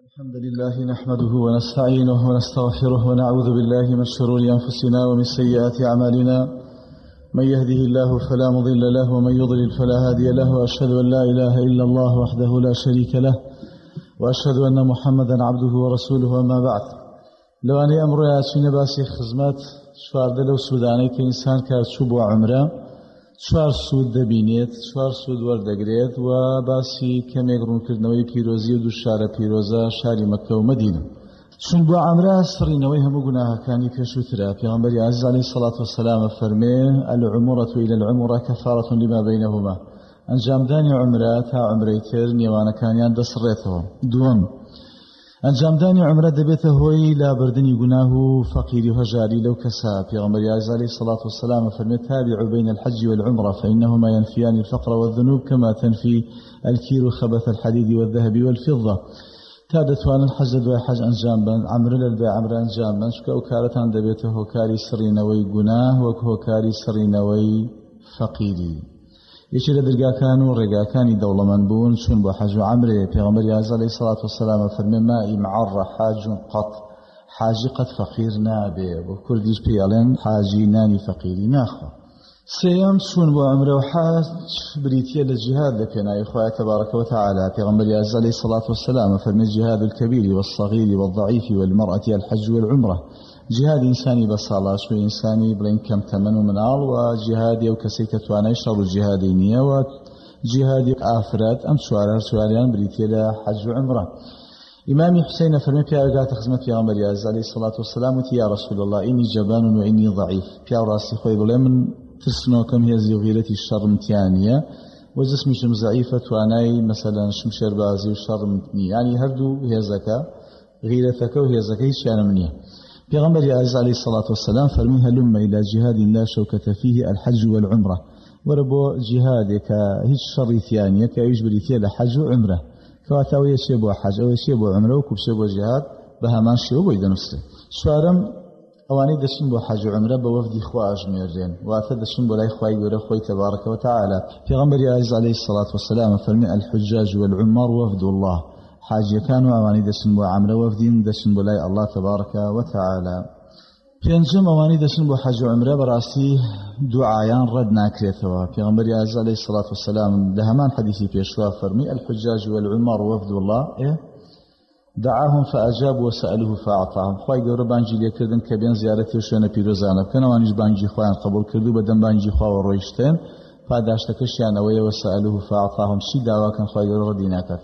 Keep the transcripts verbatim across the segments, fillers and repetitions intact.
الحمد لله نحمده ونستعينه ونستغفره ونعوذ بالله من شرور أنفسنا ومن سيئات أعمالنا. من يهده الله فلا مضل له ومن يضلل فلا هادي له، وأشهد أن لا إله إلا الله وحده لا شريك له، وأشهد أن محمدا عبده ورسوله. أما بعد، لو أني أمر ياسين باسي خزمات شوار دلو سوداني كإنسان كارتشوب وعمره شوار سود دبينيت شوار سود وردقريت وباسي كم يقرون كردنوي بيروزي ودوشارة بيروزا شاري مكة ومدينة. شون بو عمره سرينوي هم قناها كاني كشوترا في غنبري عز عليه الصلاة والسلام فرمي العمرة إلى العمرة كفارة لما بينهما. أنجام داني عمره تا عمريتر نيوانا كان ياند سريته. دوم أنجام داني عمره دبيته هوي لا بردني قناه فقيري وهجاري لو كسا في غنبري عز عليه الصلاة والسلام فرمي تابعوا بين الحج والعمرة فإنهما ينفيان الفقر والذنوب كما تنفي الكير خبث الحديد والذهب والفضة. تادتوان الحج وحج أنجام بان عمر للبيع عمر أنجام بان شكا وكارتان دبيته هوكاري سرينوي قناه وكهوكاري سرينوي فقيري. يشي لدرقا كانوا رقا كاني دولة منبون شون بو حج وعمري في غمري عز عليه الصلاة والسلام فرمي مائي معر حاج قط حاجي قد فقير نابي وكرديش بيالين حاجي ناني فقيري ناخو. سيام شون بو عمري وحاج بريتيا للجهاد لكنا إخوة تبارك وتعالى في غمري عز عليه الصلاة والسلام فرمي الجهاد الكبير والصغير والضعيف والمرأة الحج والعمرة. جهاد إنساني بصلاة شو إنساني بلين كم تمن ومنال، وجهاد يو كسيكة وانا يشرب الجهادينية، وجهاد آفراد أم سوارها سواريان بريتيا حج وعمرة. إمامي حسين فرمي في أوقات خزمة في غمر يعز عليه الصلاة والسلام يا رسول الله إني جبان وإني ضعيف في راسي خوي بلا من تسنوكم هي زيغيرتي الشر متيانية وجسمي شم ضعيفة واناي مثلا شمشير بازي والشر متني، يعني هردو هي زكاة غيرتك وهي زكاة شان منيه. پیغمبر عز عليه الصلاة والسلام فرمي هلم إلى جهاد لا شوكة فيه الحج والعمرة. وربو جهادك هيج شري ثانية كيجبري فيه لحج وعمرة كواتاوية شيبو حج أو شيبو عمرة وكب شيبو جهاد بهمان شيبو إذا نسته. سوارم أواني دشن بو حج وعمرة بوفد إخوة أجميرين وأتى دشن بو لا إخوة يقول إخوة تبارك وتعالى. پیغمبر عز عليه الصلاة والسلام فرمي الحجاج والعمار وفد الله. حاجة كانوا أواني دسن بو عمره وفدين دسن بو لاي الله تبارك وتعالى. بينجم أواني دسن بو حج وعمره براسي دعايان رد ناكريتوا. پیغمبر عز عليه الصلاة والسلام لهمان حديثي بيشوا فرمي الحجاج والعمار وفد الله إيه؟ دعاهم فأجاب وسأله فأعطاهم. خواهي قورا بانجي ليكردن كبين زيارتي وشونا بيروزانا بكنا وانيش بانجي خواهان قبول كردو بدن بانجي خواه ورويشتين فاداشتكشيان ويا وسأله فأعطاهم شي دعوا كان خواهي قورا ردينا كات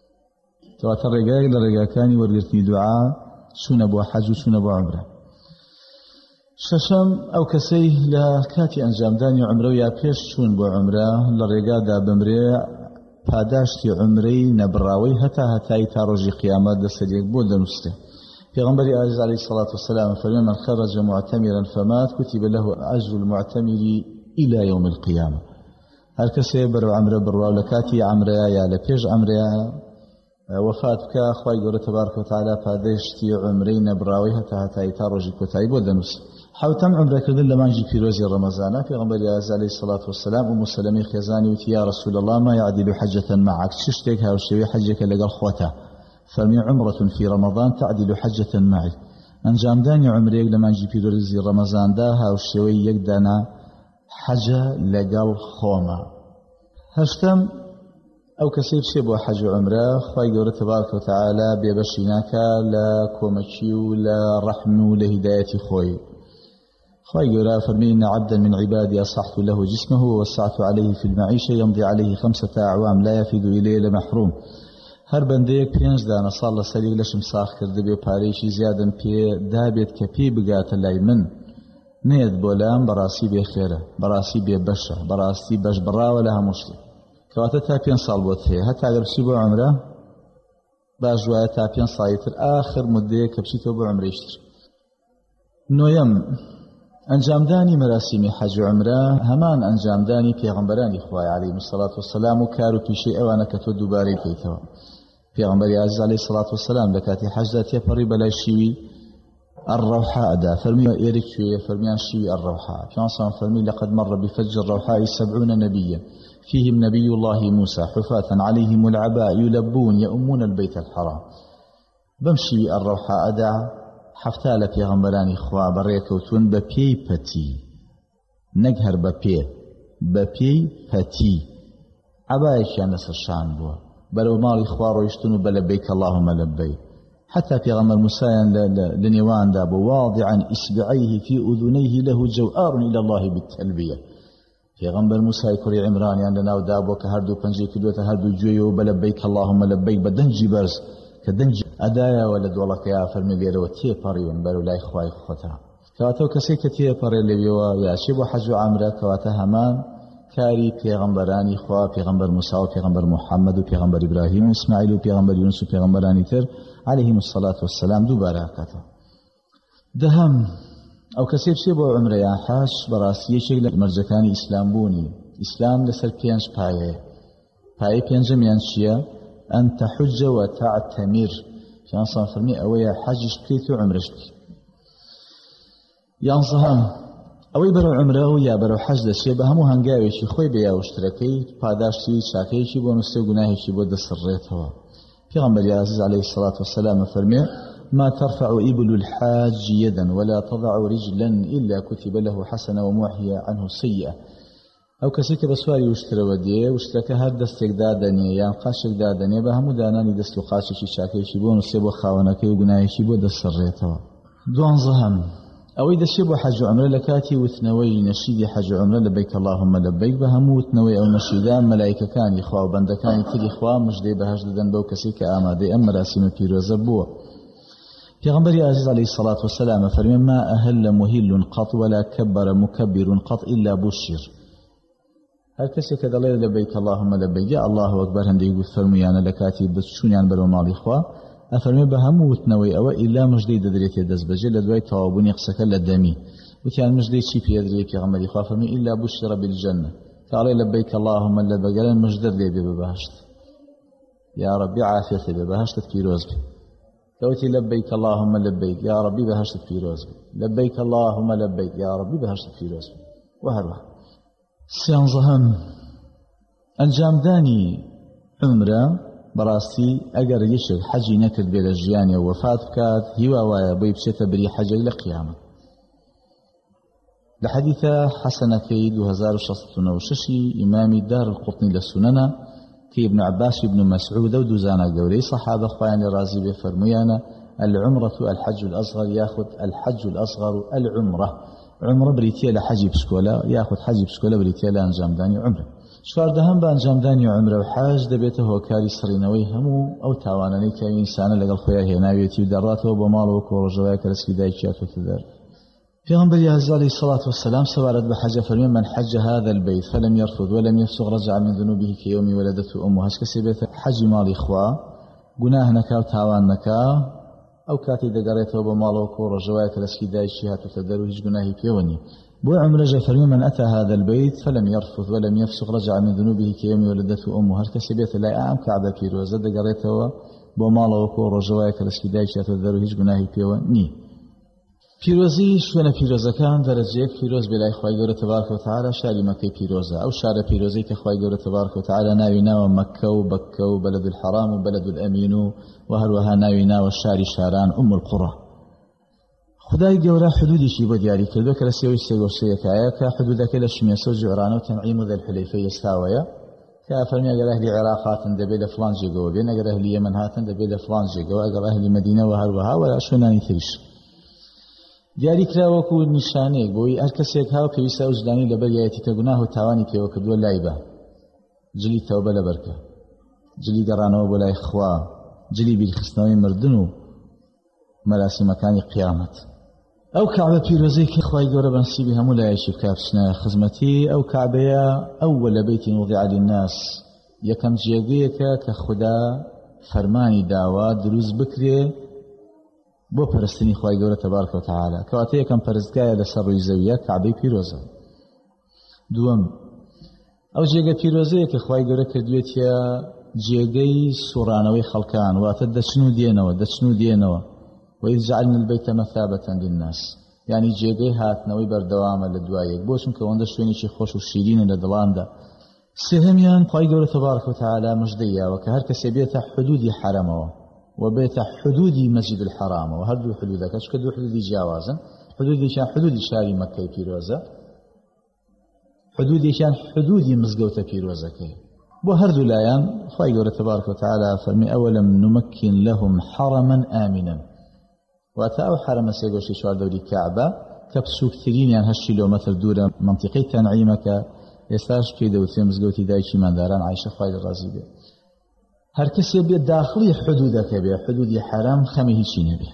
تواتر رجاء لرجاء كاني ورقتني دعاء سنة بو حج وسنة بو عمره. ششم أو كسيه لكاتي أنجام داني عمره يا بيش شون بو عمره لرجاء دا بمري پاداشتي عمري نبراوي هتا هتا يتارجي قيامات دسريك بود نسته. في غنبري عليه الصلاة والسلام فرمى من خرج معتمرا فمات كتب له أجر المعتمر إلى يوم القيامة. هل كسيه برو عمره برو لكاتي عمره يا لبيش عمره وفاتك أخوي قول تبارك وتعالى فادشتي عمرين براويها تهتا يتارجي كتاي بودنوس. حاوتم عمرك كردن لما نجي في روزي رمضان في غنبري عليه الصلاة والسلام أم سلمي خزاني وتي يا رسول الله ما يعدل حجة معك ششتك هاوشوي حجك لقى خوته فرمي عمرة في رمضان تعدل حجة معي. أنجام داني عمريك لما نجي في روزي رمضان دا هاوشوي يقدنا حجة لقى خوما. هشتم أو كسيب شبو حج عمره خواهي قول تبارك وتعالى بيبشيناك لا كومتشيو لا رحمو لهداية خوي. خواهي قول فرمين عبدا من عبادي أصحت له جسمه ووسعت عليه في المعيشة يمضي عليه خمسة أعوام لا يفيد إليه لمحروم. هر بنديك بينج دانا صار الله سريق لشم ساخ كرده بي باريشي زيادا بي دابت كبي بقات اللي من نيد بولام براسي بي خيره براسي بي بشة براسي بش برا ولها مشتك كواتا تابين صال بوتهي هتا اگر بشي بو عمره باجوايا تابين صايتر آخر مدة كبشيتو بو عمره يشتر. نويم انجام داني مراسمي حج عمره همان انجام داني پیغمبراني خواهي عليه الصلاة والسلام وكارو بشي اوانا كتو دوباري كيتوا. پیغمبر عز عليه الصلاة والسلام لكاتي حج ذاتي فريبا لا شيوي الروحاء دا فرمي إيريك شوية فرميان شيوي الروحاء. فانصان فرمي لقد مر بفج الروحاء سبعون نبيا فيهم نبي الله موسى حفاة عليهم العباء يلبون يؤمون البيت الحرام. بمشي الروحة أدع حفتالة في غنبراني خوا بريكوتون ببي بتي نجهر ببي ببي بتي عبايش يعني نسر الشان بوا بلو مالي خوار ويشتنوا بلبيك اللهم لبيك حتى في غمر مسايا لنيوان دابو واضعا إصبعيه في أذنيه له جوار إلى الله بالتلبية في غمر مسايا كري عمران يعني لناو دابو كهردو بنجي كدوة هردو جويو بلبيك اللهم لبيك بدنجي برز كدنجي أدايا ولد والله يا فرمي بيرو تيباريون بلو لا إخواي خطا كواتو كسيك تيباري لبيوا ياشيبو حجو عمره كواتا همان كاري پیغمبرانی خوا پیغمبر موسی و پیغمبر محمد و پیغمبر ابراهیم و اسماعیل و پیغمبر یونس و پیغمبرانی تر علیهم الصلاة والسلام دو برکاته دهم او کسی بشی با عمره یا حاج براسی شکل مرجکانی اسلام بونی اسلام لسر پینج پایه پایه پینجم یان چیه ان تحج و تعتمر شان صان فرمی اویا حجش بکیت و عمرش بکیت یانزهم ئەوەی بەرەو عمرە و یا بەرەو حەج دەچێت بە هەموو هەنگاوێکی خۆی بە یاوەشترەکەی پاداشتی چاکەیەکی بۆ نووسێ و گوناهێکی بۆ دەسڕێتەوە. پێغەمبەری عەزیز عەلەیهی الصلاة والسلام فەرمێ ما ترفع إبل الحاج يدا ولا تضع رجلا إلا كتب له حسنة ومحي عنه سيئة. ئەو کەسی کە بە سواری وشترەوە دێ وشتەکە هەر دەستێک دادەنێ یان قاشێک دادەنێ بە هەموو دانانی دەست و قاچێکی چاکەیەکی بۆ نووسێ بۆ خاوەنەکەی و گوناهێکی بۆ دەسڕێتەوە. دوانزەهەم ئەوەی دەچێت بۆ حەج و عومرە لە کاتی وتنەوەی نەشیدی حەج و عومرە لەبەیک اللهم لەبەیک بە هەموو وتنەوەی ئەو نەشیدا مەلایکەکانی خوا و بەندەکانی تری خوا مژدەی بەهەشت دەدەن بەو کەسی کە ئامادەی ئەم مەراسیمە پیرۆزە بووە. پێغەمبەری عەزیز عەلەیهی الصلاة والسلام فەرمێ ما أهل مهل قط ولا كبر مكبر قط إلا بشر. هەر کەسێک کە دەڵێ لەبەیک اللهم لەبەیک یا الله ئەکبەر هەندێک گوت فەرموویانە لە کاتی بچوونیان بەرەو ماڵی خوا ئەفەرمێ بە هەموو وتنەوەی ئەوە ئیلا مژدەی دەدرێتێ دەست بەجێ لە دوای تەواوبوونی قسەکە لە دەمی وتیان مژدەی چی پێدرێ پێغەمبەری خوا فەرمێ ئیلا بشر بالجنة کاڵێ لەبەیک اللهم لەبەگەرە مژدەر لێ بێ بە بەهەشت یا ڕەبی عافیەتێ بێ بەهەشتت پیرۆز بێ کەوتی لەبەیک اللهم لەبەیک یا ڕەبی بەهەشتت پیرۆز بێ لەبەیک اللهم لەبەیک یا ڕەبی بەهەشتت پیرۆز بێ و هەروەها. سیانزەهەم ئەنجامدانی عومرە بەڕاستی ئەگەر یەکێک حەجی نەکرد بێ لە ژیانێ وەفات بکات هیوا وایە بۆی بچێتە بری حەجەی لە قیامەت. لە حەدیثە حەسەنەکەی دوو هەزار و شەست و نۆ شەشی ئیمامی دارالقوطنی لە سونەنە کە ئیبن عەباس و ابن مەسعود و دوو زانە گەورەی سەحابە خوایان لێ ڕازی بێ فەرموویانە العمرة الحج الأصغر ياخذ الحج الأصغر العمرة عمرة بریتیە لە حەجی بچکۆلە یاخود حەجی بچکۆلە بریتیە لە ئەنجامدانی عمرە. چواردەهەم بە ئەنجامدانی عومرە و حەج دەبێتە هۆکاری سڕینەوەی هەموو ئەو تاوانانەی کە ئینسانە لەگەڵ خۆیان هێناوێتی و دەڕاتەوە بۆ ماڵەوە کۆ ڕۆژەوای کە ڕسکی دایکی هاتووەتە دەر. پێغەمبەری عەزیز عەلەیهی الصلاة والسلام سەبارەت بە حەجە فەرمێ من حج هذا البيت فلم يرفث ولم يفسق رجع من ذنوبه كيوم ولدته أمه. هەچ کەسێ بێتە حەجی ماڵی خوا گوناه نەکا و تاوان نەکا ئەو کاتی دەگەڕێتەوە بۆ ماڵەوە کۆ ڕۆژەوای کە ڕسکی دایکی هاتووەتە دەر و هیچ گوناهی پێوە نییە. بو عمرة فرمي من أتى هذا البيت فلم يرفث ولم يفسق رجع من ذنوبه كيوم ولدته أمه. هر کسی بیت لا أعم كعبة پیروزه دقريتها بو مالا وكو رجواي كرسكي دايشات الذرو هیچ گناهی پیوه نی. پیروزی شوێنە پیرۆزەکان دەرەجەیەک پیرۆز بێلای خوای گەورە تەبارەکە و تەعالا شاری مەکەی پیرۆزە. ئەو شارە پیرۆزەی کە خوای گەورە تەبارەکە و تەعالا ناوی ناوە مەکە و بەککە و بەلەد الحەرام و بەلەد الئەمین و هەروەها ناوی ناوە شاری شاران ئوم القوڕە. خدای گەورە حدودیشی بۆ دیاری کردووە کە لە سێوەی سێگۆشەیەکایە کە حدودەکەی لە شمێسە و جوعرانە و تەنعیم و دەلحولەیفە ئێستاوەیە کە فەرمی ئەگەر ئەهلی عێراق هاتن دەبێت لە فڵان جێگەوە بێن ئەگەر ئەهلی یەمەن هاتن دەبێت لە فڵان جێگەوە ئەگەر ئەهلی مەدینەوە هەروەها و شوێنانی تریش دیاری کراوەکو نیشانەیەک بۆی هەر کەسێک هاو پێویستە ئەو جدانی لەبەر یایەتی کە گوناه و تاوانی پێوە کردووە لای بە جلی تەوبە لەبەرکە جلی گەڕانەوە بۆ لای خوا جلی بیرخستنەوەی مردن و مەراسیمەکانی قیامەت. ئەو کعبە پیرۆزەی کە خوای گەورە بەنسیبی هەموو لایەکی بکات بچنە خزمەتی ئەو کعبەیە ئەوەل بەیتی وضع للناس یەکەم جێگەیەکە کە خوددا فەرمانی داوا دروست بکرێ بۆ پەرستنی خوای گەورە تەبارەکە و تەعالا کەواتە یەکەم پەرستگایە لەسەر ڕووی زەویە کعبەی پیرۆزە. دووەم ئەو جێگە پیرۆزەیە کە خوای گەورە کردوێتە جێگەی سوڕانەوەی خەڵکان واتە دەچن و دێنەوە دەچن و دێنەوە وإذ جعلنا البيت مثابة للناس يعني جێگەی هاتنەوەی بەردەوامە لە دوایەک بۆ چونکە ئەوەندە شوێنێکی خۆش و شیرینە لە دڵاندا. سێهەمیان خوای گەورە تەبارەکە و تەعالا مژدەیەوە کە هەر کەسێ بێتە حدودی حرەمەوە وبيت حدودي مسجد الحرام وهردو حدودك اشكدو حدودي جاوازا حدودي شان حدودي شاري مكة بيروزة حدودي شان حدودي مزقوتة بيروزة كي بو هردو لايان خواهي قولة تبارك وتعالى فرمي أولا نمكن لهم حرما آمنا واتاو حرم سيقوشي شوار دوري كعبة كبسوك ترين يعني هالشي لو مثل دورة منطقي تنعيمك يستاش كي دوتي مزقوتي دايشي من داران عايشة خواهي الرازي بي هر کسی بید داخلی حدودك بيه حدودي حرام خمي هیچی نبيه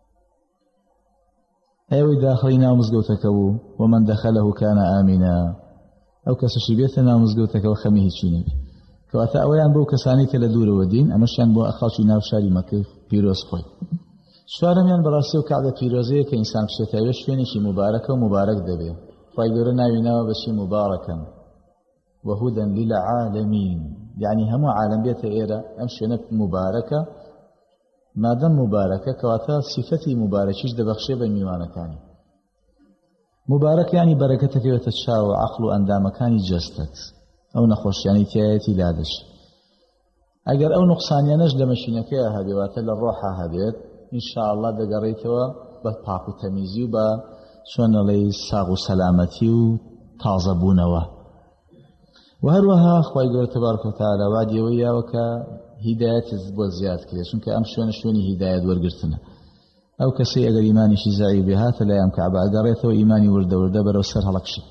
ايوه داخلي نامزقوتك ومن دخله كان آمنا او كسشي بيت نامزقوتك وخمي هیچی نبيه كواتا اويان بو كساني كلا دور ودين امشان بو اخاشي ناو شاري مكي بيروز خوي شوارميان براسي وكعدة بيروزيه كإنسان بشتاوش فينيشي مباركة ومبارك دبيه فايدورنا يناو بشي مباركا وهدى للعالمين يعني هم عالم بيت إيرا أمشينا مباركة ما دام مباركة كواتا صفتي مباركيش دبخشي بميوانا كاني مبارك يعني بركتك وتتشاو عقل أندام كاني جستت أو نخوش يعني تياتي لادش أجر أو نقصان ينج لمشينك يا هذه واتل الروحة هذه إن شاء الله دقريتوا بطاقو تميزي وبا شون لي ساغو سلامتي وتعظبونوا وهروها خواهي قول تبارك وتعالى وعدي ويا وكا هداية الزبوة زياد كده شونك أمشون شوني هداية ورقرتنا أو كسي أقل إيماني شزعي بها فلا يمكع بعد قريته إيماني ورد ورد برو سرها لكشي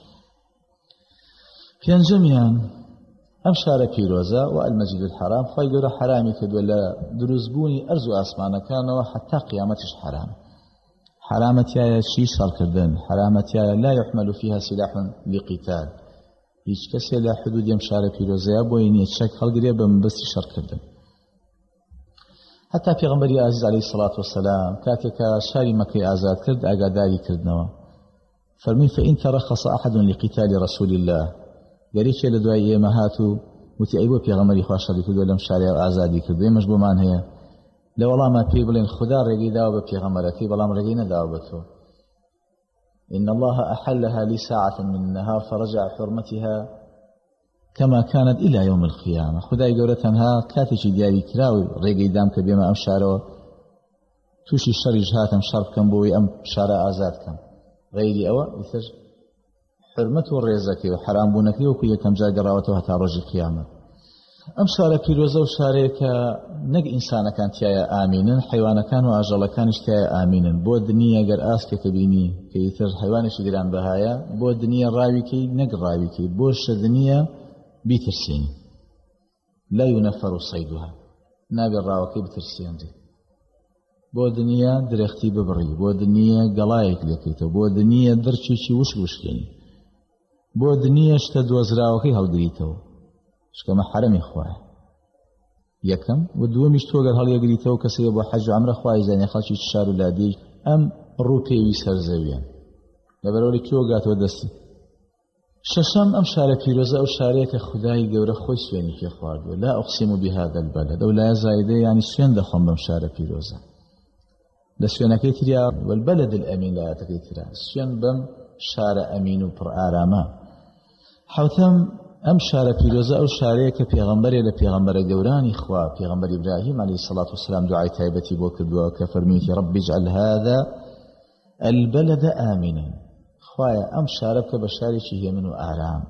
كان جميعا أمشار بيروزا والمسجد الحرام خواهي قول حرامي كد ولا دروزبوني أرزو أسمانا كانوا حتى قيامتش حرام حرامت يا شي شر كردن حرامت يا لا يحمل فيها سلاح لقتال هیچ کسی لا حدود یم شار پیروزه بو اینی چک خلقری بم بس شر کردن حتی پیغمبری عزیز علیه الصلاة والسلام کاتک شاری مکه آزاد کرد آگاداری کردنوا فرمی فإن ترخص أحد لقتال رسول الله گریچه لدوای مهاتو متعیبو پیغمبری خواه شری کرد ولم شاری آزادی کرد مجبور من هي لو والله ما پی بلین خدا رگی داو به پیغمبرتی بلام رگی نداو بتو إن الله أحلها لساعة من النهار فرجع حرمتها كما كانت إلى يوم القيامة خداي قولتنها كاتشي دياري كراوي ريقي دامك بما أم شارو توشي الشر جهات أم شرب كم بوي أم شارع آزاد كم غيري أوا يثج حرمته الرزكي وحرام بونكي وكي كم جاء قراوته حتى رجي القيامة أم شارع بيروزة وشارع نق إنسان كانت يا آمينا حيوان كان وأجل كان اشتيا آمينا بود الدنيا قر آسك كبيني كي يثر حيوان شجران بهايا بود الدنيا راوي كي نق راوي كي بوش الدنيا بيترسين لا ينفر صيدها نابي الراوكي بترسين دي بود الدنيا درختي ببري بود الدنيا قلايك لكيتو بود الدنيا درشي شي وش وش يعني بود الدنيا اشتد وزراوكي هالقريتو شكما حرمي خواه يكم ودومش توقر هل يقريتو كسي ابو حج وعمره خواه زاني خلشي تشار ولادي ام روكي ويسر زويان لبرولي كيو قاتو دستي ششم ام شارع بيروزة او شارع كخداي قورة خوي سويني في خواه لا اقسم بهذا البلد او لا زايده يعني سوين دخم بم شارع بيروزة لسوين كيتريا والبلد الامين لا يتكيتريا سوين بم شارع امين وبر آراما حوثم ام شارع بيروزة او شارع كبيغمبر الى بيغمبر قوراني خواه بيغمبر ابراهيم عليه الصلاة والسلام دعاء تايبتي بوك الدعاء كفرميتي رب اجعل هذا البلد آمنا خواه ام شاربك بشاري هي منه آرام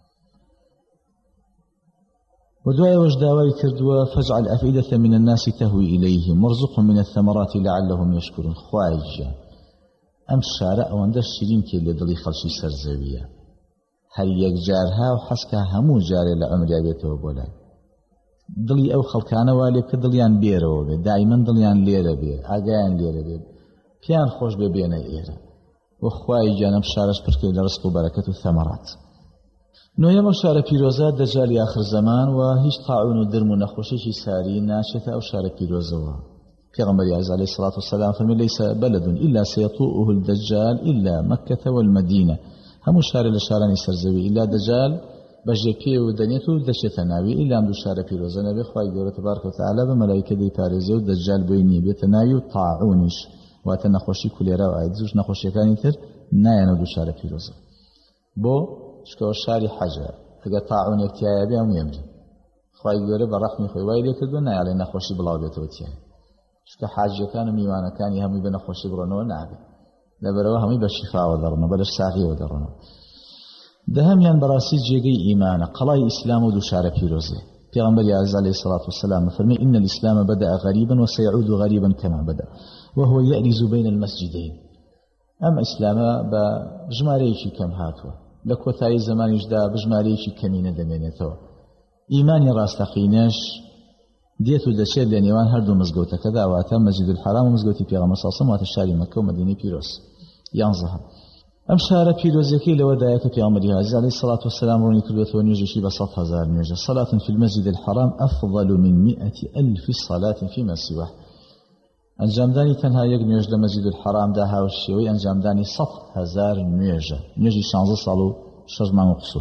ودعاء وجداوي كردوا فاجعل أفئدة من الناس تهوي إليهم وارزقهم من الثمرات لعلهم يشكرون خواه ام شارع واندش شرين كي لدلي خلشي سرزوية هل يكجارها وحسكها همو جاري لعمر يابيته بولا دلي او خلقانا والي كدليان بيرو بي دائما دليان ليرة بي آقايان ليرة بي بيان خوش ببينا إيرا وخواهي جانب شارش بركي لرزق وبركة الثمرات نويم شارع بيروزا دجال آخر زمان وهيش طاعون ودرم ونخوشيش ساري ناشته أو شارع بيروزا پیغمبر عز عليه الصلاة والسلام فرمي ليس بلد إلا سيطوءه الدجال إلا مكة والمدينة همو شارع لشارعني سرزوي إلا دجال بجيكي ودنيته دشت ناوي إلا عمدو شارع بيروزا نبي خواهي قولة تبارك وتعالى بملائكة دي باريزي ودجال بيني بيتناوي وطاعونش واتە نەخۆشی کولێرا و ئایدزوش نەخۆشیەکانی تر نایەنە دوو شارە پیرۆزە بۆ چکەوە شاری حەجە ئەگەر تاعونێک تایە بێ هەموو ئەمرن خوای گەورە بە ڕەحمی خۆی وای لێ کردووە نایڵێ نەخۆشی بڵاو بێتەوە تیایە شکە حاجیەکان و میوانەکانی هەمووی بە نەخۆشی بڕۆنەوە نابێت لەبەرەوە هەمووی بە شیفاوە دەڕۆنەوە بە لەش ساغیەوە دەڕۆنەوە دەهەمیان بەڕاستی جێگەی ئیمانە قەڵای ئیسلام و دووشارە پیرۆزێ پیغمبر عزیز علیه الصلاة والسلام فرمي إن الإسلام بدأ غريبا وسيعود غريبا كما بدأ وهو يأرز بين المسجدين أم إسلام بجماريشي كم هاتوا لكوتاي زمان يجدا بجماريشي كمين دمينتوا إيماني راستقيناش ديتو دشير لنيوان هردو مزقوتا كذا واتا مسجد الحرام ومزقوتي پیغمبر صلى الله عليه وسلم واتشاري مكة ومدينة بيروس ينظهر أم شارە پیرۆزەکەی لەوەدایە کە پیامبەری عزیز علیه الصلاة والسلام ڕوونی کردوێتەوە نوێژێکی بە سەد هەزار نوێژە صلاة في المسجد الحرام أفضل من مئة ألف صلاة فيما سواه ئەنجامدانی تەنها یەک نوێژ لە مەسجد الحرامدا هاوشێوەی ئەنجامدانی سەد هەزار نوێژە نوێژی شانزە ساڵ و شەش مانگ و قسوور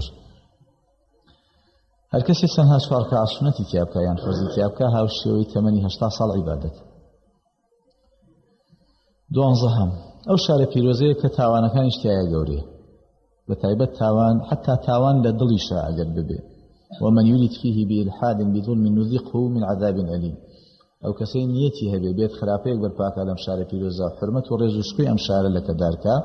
هەر کەسێک چەندها چوار ڕەکعەت سونەتی تیا بکە یان فەرزی تیا بکە هاوشێوەی تەمەنی هەشتا ساڵ عیبادەت دوانزەهەم ئەو شارە پیرۆزەیە کە تاوانەکانی شتیایە گەورەیە بە تایبەت تاوان حتا تاوان لە دڵیشە ئەگەر ببێ ومن يريد فيه بإلحاد بظلم نذقه من عذاب أليم ئەو کەسەی نیەتی هەبێ بێت خراپەیەک بەرپاکە لەم شارە پیرۆزە حرمەت و ڕێز و شکوی ئەم شارە لەکە دارکە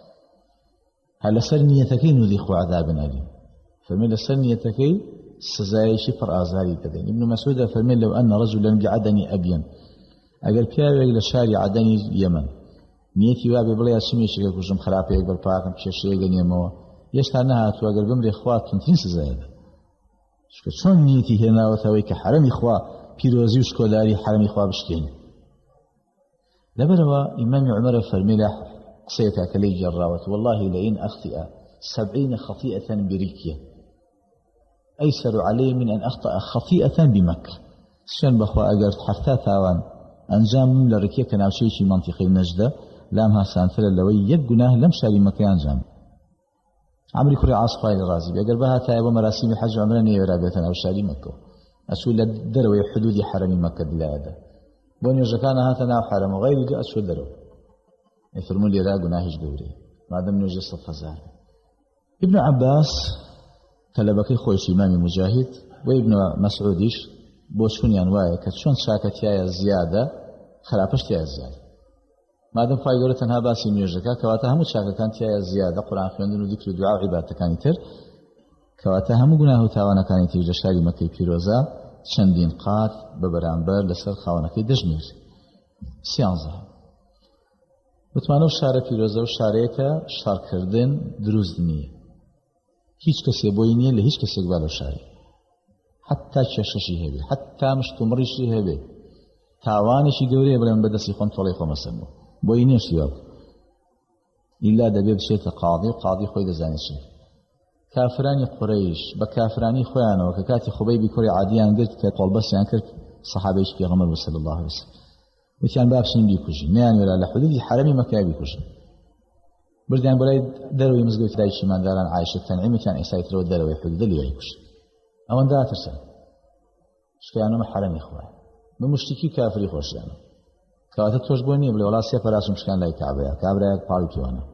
هەر لەسەر نیەتەکەی نذقه عذاب أليم فەرمێ لەسەر نیەتەکەی سزایەکی پڕ ئازاری دەدەین ابن مسعود فەرمێ لەو ئەن رجلا بعدن أبين ئەگەر پیاوێک لە شاری عەدەنی یەمەن نیەتی وابێ بڵێ چمێشێکە کوژم خراپەیەک بەرپاکەم کێشەیەکە نێمەوە هێشتا نەهاتووە ئەگەر بمرێ خوا تونترین سزایەدە چونکە چۆن نیەتی هێناوەتەوەی کە حرەمی خوا پیرۆزی و شکۆداری حرەمی خوا بشکێنی لەبەرەوە ئیمامی عومەر فەرمی لە قسەیەکە کە لێی جێڕاوەت والله لئن أخطئ سبعين خطيئة بريكية أيسر علي من أن أخطأ خطيئة بمكة شن بخوا أجر حفتا تاوان أنجام لركية كناوشيشي منطقي نجدة لامها سانفل اللوي يقناه لم شاري مكان جام عمري كري عاص خايل الرازي بيقر بها تايب ومراسيم حج عمران يرابيتنا أو شاري مكة أسول الدروي حدود حرم مكة دلادة بون يجكان هاتنا حرم وغير جاء أسول الدرو يفرمون لي را قناهش دوري ما دم نوجه صفزار ابن عباس طلبكي خوش إمام مجاهد وابن مسعوديش بوشون ينوايا كتشون شاكتيا زيادة خرابشتيا زيادة مادام خواهی گەورە تەنها باسی نوێژەکە کەواتە هەموو چاکەکان تایە زیادە قورئان خوێندن و دیکر و دوعا و عیبادەتەکانی تر کەواتە هەموو گوناه و تاوانەکانی تر لە شاری مەکەی پیرۆزە چەندین قات بە بەرامبەر لەسەر خاوەنەکەی دەژمێر سیانزە وتمانە و شارە پیرۆزە و شارەیەکە شارکردن دروست نییە هیچ کەسێ بۆی نییە لە هیچ کەسێک با لەو شاری حتا کێشەشی هەبێ حتا مشتومڕیشی هەبێ تاوانێکی گەورەیە بڵێن بەدەستی خۆم تۆڵی خۆمەسەنەوە بۆی نێشتی وە ئیلا دەبێ بچێتە قاضی و قاضی خۆی دەزانێت چی کافرانی قوڕەیش بە کافرانی خۆیانەوە کە کاتی خوبەیبی کوڕی عادیان گرت کە قۆڵبەسیان کرد سەحابەیەکی پێغەمبەر صلی الله علیه وسلم وتیان با بچین بیکوژین نەیانوێرا لە حودودی حرەمی مەکە بیکوژین بردیان بۆ لای دەرەوەی مزگەوتی دایکی مانداران عایشە تەنعیمەتیان ئێسایترەوە دەرەوەی حودودە لێوای کوژن ئەوەندە ئاترسن شکیانەمە حرەمی خوایە بە مشتێکی کافری خۆشیانە کەواتە تۆش بۆ نییە بڵێ وڵا سێ پەراسم شکان لای کعبەیە کابرایەک پاڵی پیوانە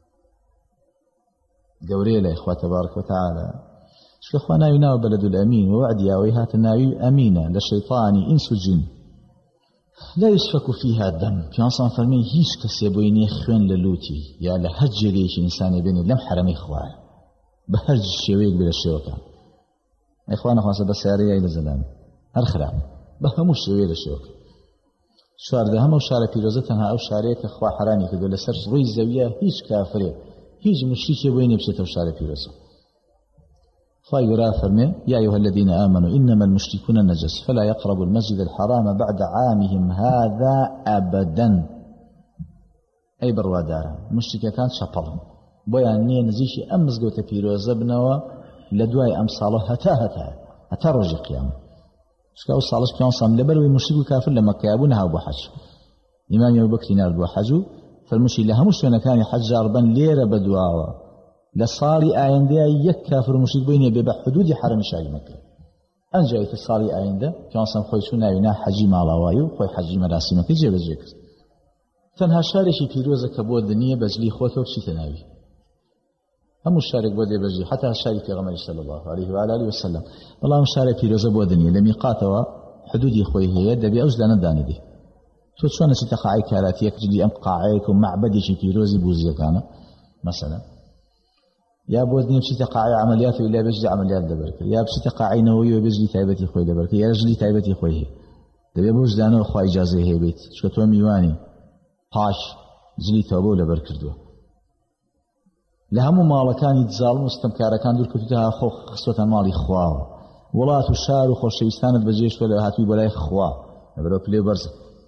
گەورەیە لای خوا تەبارەک وتەعالە چکە خوا ناوی ناوە بەلەدول ئەمین و وعدیاوەی هاتە ناوی ئەمینە لە شەیطانی ئینس و جین لا يسفك فيها دم پیانسان فەرمی هیچ کەسێ بۆی نییە خوێن لە لوتی یا لە هەر جێگەیەکی ئینسانێ بێنێت لەم حرەمەی خوایە بە هەر شێوەیەک بێ لە شێوەکان ئەی خوا نەخواسە بە سیارەیە لە زەلام هەر خراپ بە هەموو شێوەیە لە شێوەکە چواردەهەم ئەو شارە پیرۆزە تەنها ئەو شارەیە کە خوا حرامی کردو لەسەر ڕووی زەویە هیچ کافرێ هیچ مشریکێ بۆی نییە بچێتە شارە پیرۆزە خوای گەورە فەرمێ یا أيها الذين آمنوا إنما المشركون نجس فلا يقربوا المسجد الحرام بعد عامهم هذا أبدا أي بڕوادارە مشریکەکان چەپەڵن بۆیان نییە نزیکی ئەم مزگەوتە پیرۆزە بنەوە لە دوای ئەم ساڵە هەتا هەتا هەتا ڕۆژی قیامەت شكا وصالش كان صام لبروي مشرك وكافر لما كابون هاو بحج إمام أبو بكر نار دو حجو فالمشي لها مش أنا كان حج أربا ليرة بدواوا لصاري آين ده يك كافر مشرك بيني بيبع حدود حرم شاي مكة أن جايت الصاري آين ده كان صام خوي سونا ينا حجي مالاوايو خوي حجي مراسم مكة جيب جيك تنها شارشي بيروزة كبود الدنيا بجلي خوته وشي تناوي هم مشارك بودي بجي حتى الشارك في غمر صلى الله عليه وعلى آله وسلم والله مشارك في رزق بودني لم يقاتوا حدودي خوي هي دبي أوز لنا داني دي تۆ چۆن چیتە قاعی کاراتیەک جلی ئەم قاعەیەک و معبەدێکی پیرۆزی بوزیەکانە مثلا یا بۆ نیە بچیتە قاعی عملیات و ئیلا بێژلی عملیات لەبەرکە یا بچیتە قاعی نەوەوی و بێژلی تایبەتی خۆی لەبەرکە یا ژلی تایبەتی خۆی هەیە دەبێت بۆ ژدانەوە خوا ئیجازەی هەیە بێت چکە تۆ میوانی پاش جلی تەوبە و لەبەر کردووە لە هەموو ماڵەکانی دزاڵم و ستەمکارەکان دوور کردوتە خۆ خستۆتە ماڵی خواوە وڵات و شار و خۆشەویستانت بەجێشتوە لە هاتووی بەلای خوا لەبەرەوە پلێ بەرزە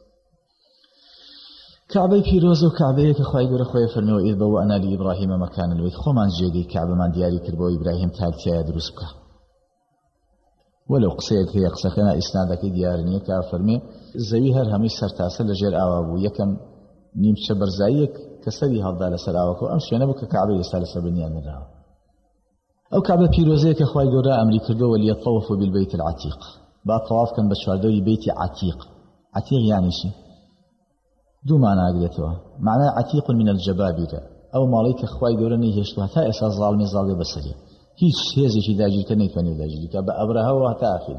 كعبة پیرۆز و کعبەیە کە خوای گەورە خۆی فەرمیوە ئید بەوە ئەنا لئیبراهیم مەکان البەیت خۆمان جێگەی کعبەمان دیاری کرد بۆ ئیبراهیم تاکتیایە دروست بکە وەلو قسەیەک هەیە قسەکەنا ئیسنادەکەی دیار نییە کە فەرمێ زەوی هەر هەمووی سەرتاسە لەژێر ئاوا بوو یەکەم نیمچە بەرزاییەک کە سەری هەڵدا لەسەر ئاوەکە و ئەم شوێنە بوو کە کعبەی ئێستا لەسەر بنیان نراوە ئەو کعبە پیرۆزەیە کە خوای گەورە ئەمری کردووە لیەطەوفوا بالبەیت العەتیق با تەواف کەن بە چواردەوری بەیتی عەتیق عەتیق یانی چی دوو مانا ئەگرێتەوە معنای عەتیق من الجەبابرە ئەو ماڵەی کە خوای گەورە نەیهێشتووە هەتا ئێستا زاڵمی زاڵێ بەسەریە هیچ هێزێکی داگیرکە نەیتوانێت داگیرکە بە ئەبرەهەوە هەتا ئاخیر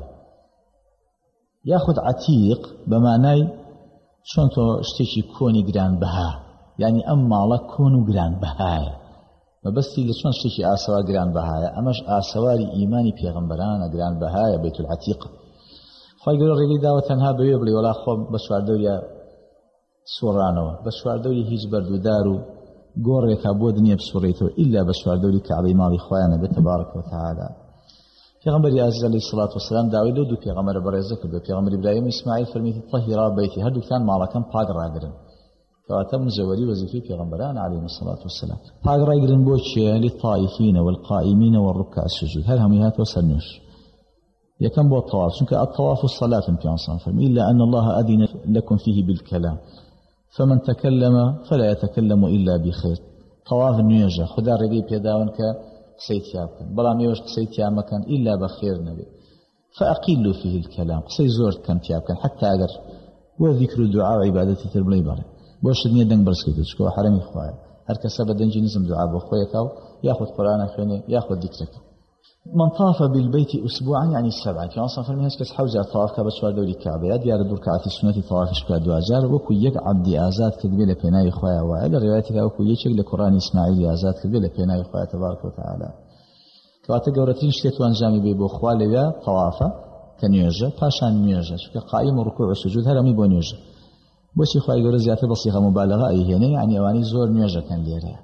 یاخود عەتیق بە مانای چۆن تۆ شتێکی کۆنی گرانبەها یعنی ئەم ماڵە کۆن و گرانبەهایە مەبەستی لە چۆن شتێکی ئاسەوا گرانبەهایە ئەمەش ئاسەواری ئیمانی پێغەمبەرانە گرانبەهایە بەیت العەتیق خوای گەورە ڕێگەی داوە تەنها بەوێ بڵێ وەڵا خۆ بە چواردەوریە سوڕانەوە بە چواردەوری هیچ بەردوودار و گۆڕێکا بۆ دنیا بسوڕێتەوە ئیلا بە چواردەوری کعبەی ماڵی خوایانە بێت تەبارەکە وتەعالا پێغەمبەری عەزیز عەلەیهی سەڵات وسەلام داوای لەو دوو پێغەمبەرە بەڕێزە کردووە پێغەمبەر ئیبراهیم و ئیسماعیل فەرمیێتی طەهیرا بەیتی هەردووکیان ماڵەکەم پاک ڕاگرن کەواتە مزەوەری وەزیفەی پێغەمبەران عەلەیهیمۇ الصەلاة والسەلام پاک ڕاگرن بۆ چییە للطائفین والقائمین والركع السجود هەر هەمووی هاتووە سەر نوێژ یەکەم بۆ الطواف چونکە الطواف الصلاة پیانسان فەرمی إلا أن الله أذن لكم فيه بالكلام فمن تكلم فلا يتكلم إلا بخير طواف نوێژە خدا ڕێگەی پێداون کە قسەی تیا بکەن بەڵام ئێوەش قسەی تیا مەکەن إلا بخير نەبێت فأقلوا فيه الكلام قسەی زۆر کەم تیا بکەن حتى ئەگەر بۆ ذیکر و دوعا و عیبادەتی تر بڵێ بەڵێ بۆ شت نییە دەنگ بەرز کردو چکەوە حرەمی خوایە هەر کەسە بە دەنجی نزم دوعا بۆ خۆیەکە و یاخود قورئانە خوێنێ یاخود دیکرەکە من طاف بالبيت أسبوعا يعني سبعا في أصلا فرمي هيك حوجة طواف كبشوار دوري كعبة ديار دور كعتي سنة طواف شكا دواجار وكو يك عبد آزاد كذبي لبناي خويا وعلى روايتك وكو يشك لقرآن إسماعيل آزاد كذبي لبناي خويا تبارك وتعالى كواتا قورتين شتيتوان جامي بيبو خوالي طوافة كنيوجة باشان نيوجة شكا قائم ركوع وسجود هرمي بو نيوجة بوشي خويا قورة زيادة بصيغة مبالغة أي هنا يعني أواني زور نيوجة كان ليرها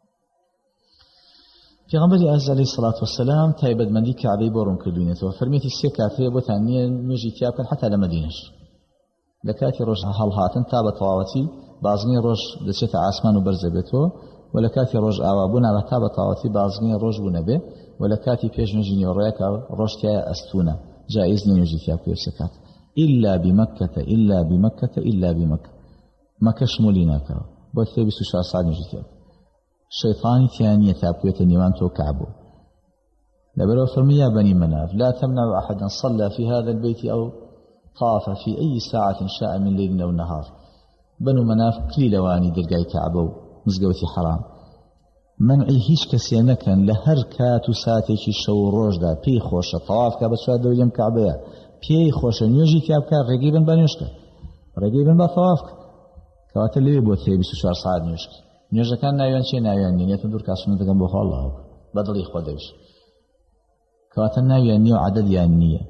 پێغەمبەری عەزیز عەلەیهی سەڵات وەسەلام تایبەتمەندی کعبەی بۆ ڕوون کردوینێتەوە فەرمێتی سێ کاتەیە بۆتان نییە نوێژی تیا بکەن حتا لە مەدینەش لە کاتی ڕۆژ هەڵهاتن تا بە تەواوەتی بازنەی ڕۆژ دەچێتە ئاسمان و بەرزە بێتەوە و لە کاتی ڕۆژ ئاوابوون ئاوا تا بە تەواوەتی بازنەی ڕۆژ بوو نەبێ و لە کاتی پێش نوێژی نیوەڕۆیەکە ڕۆژ تایە ئەستوونە جائز نییە نوێژی تیا بکرێت سێ کات إلا بمكة إلا بمكة إلا بمكة مەکە شمولی ناکەوە بۆ تێ بیست و چوار ساعت نوێژی تیا شيطاني ثانية تابكوية نيوان تو كعبه لبرو فرمي يا بني مناف لا تمنع أحدا صلى في هذا البيت أو طاف في أي ساعة شاء من ليل أو نهار بنو مناف كلي لواني درقاي كعبه مزقوتي حرام منعي هيش كسينا كان لهر كاتو ساتيشي شو روج دا بي خوشة طواف كابا سواد دو يم كعبه بي خوشة نيوجي كابكا رقيبا بانيوشك رقيبا بطوافك كواتل لي بوتي بيسو شوار ساعد نيوشك نوێژەکان ناویان چێ ناویان نیە نێتم دوور کاسونە دەگەم بۆ خۆ الله بەدڵی خۆ دەویش کەواتە ناویان نییە و عەدەدیان نییە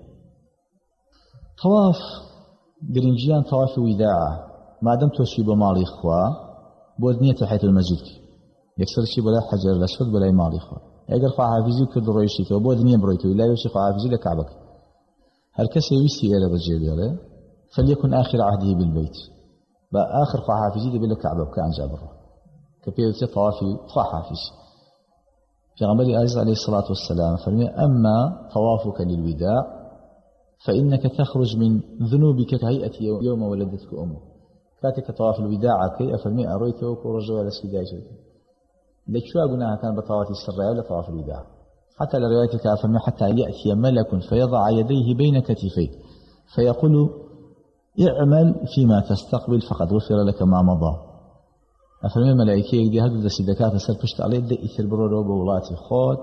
تەواف گرنگیان تەوافی ویداعە مادەم تۆچی بۆ ماڵی خوا بۆ نییە تەحیەت المەسجد یەکسەرشی بەلای حەجەر الئەسوەد بەلای ماڵی خوا ئەگەر خواحافیزی کرد و ڕۆیشتیتەوە بۆ دنیا بڕۆیتەوە لای وشی خواحافیزی لە کعبەکە هەر کەسێ ویستی ئێرە بەجێ بێڵێ فليكن آخر عهده بالبيت بە آخر خواحافیزی دەبێت لە کعبە بکە ئەنجا بڕۆ كبيرة طوافي خواحافز في غمر عزيز عليه الصلاة والسلام فرمي أما طوافك للوداع فإنك تخرج من ذنوبك كهيئة يوم ولدتك أمك كاتك طواف الوداع كي أفرمي أرويته ورجوا على سيداجك لكشوا قلناها كان بطواف السراء ولا طواف الوداع حتى لروايتك أفرمي حتى يأتي ملك فيضع يديه بين كتفيك فيقول اعمل فيما تستقبل فقد غفر لك ما مضى أفرمي ملائكة يجي هذا السيدكات سر پشت عليه ده إثر برو بولاتي خود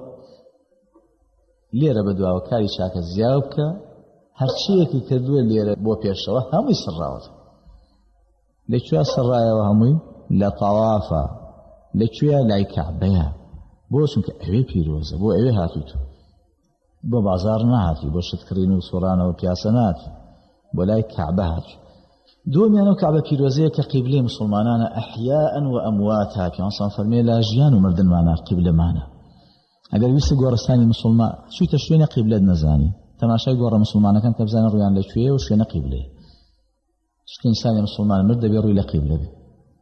ليرة بدوا وكاري شاك زيابك هر شيء كي كردوا ليرة بو بيشوا هم يسرعوا لەکوێ سەرڕایەوە هەمووی لە تەوافە لەکوێ لای کەعبەیە بۆ چونکە ئەوێ پیرۆزە بۆ ئەوێ هاتووت بۆ بازار نهاتی بۆ شتکردن و سۆرانەوە پیاسە ناتی بۆ لای کەعبە هاتوو دووەمیانەوە کەعبە پیرۆزەیە کە قیبلەی موسڵمانانە ئەحیاء و ئەمواتا پێغەمبەر فەرمێ لە ژیان و مردنمانە قیبلەمانە ئەگەر ویستی گۆڕستانی موسڵمان چوویتە شوێنە قیبلەت نەزانی تەماشای گۆڕە موسڵمانەکان کە بزانە ڕویان لەکوێیە و شوێنە قیبلەیە چونکە ئینسانی موسڵمان مرد دەبێ ڕووی لە قیبلە بێ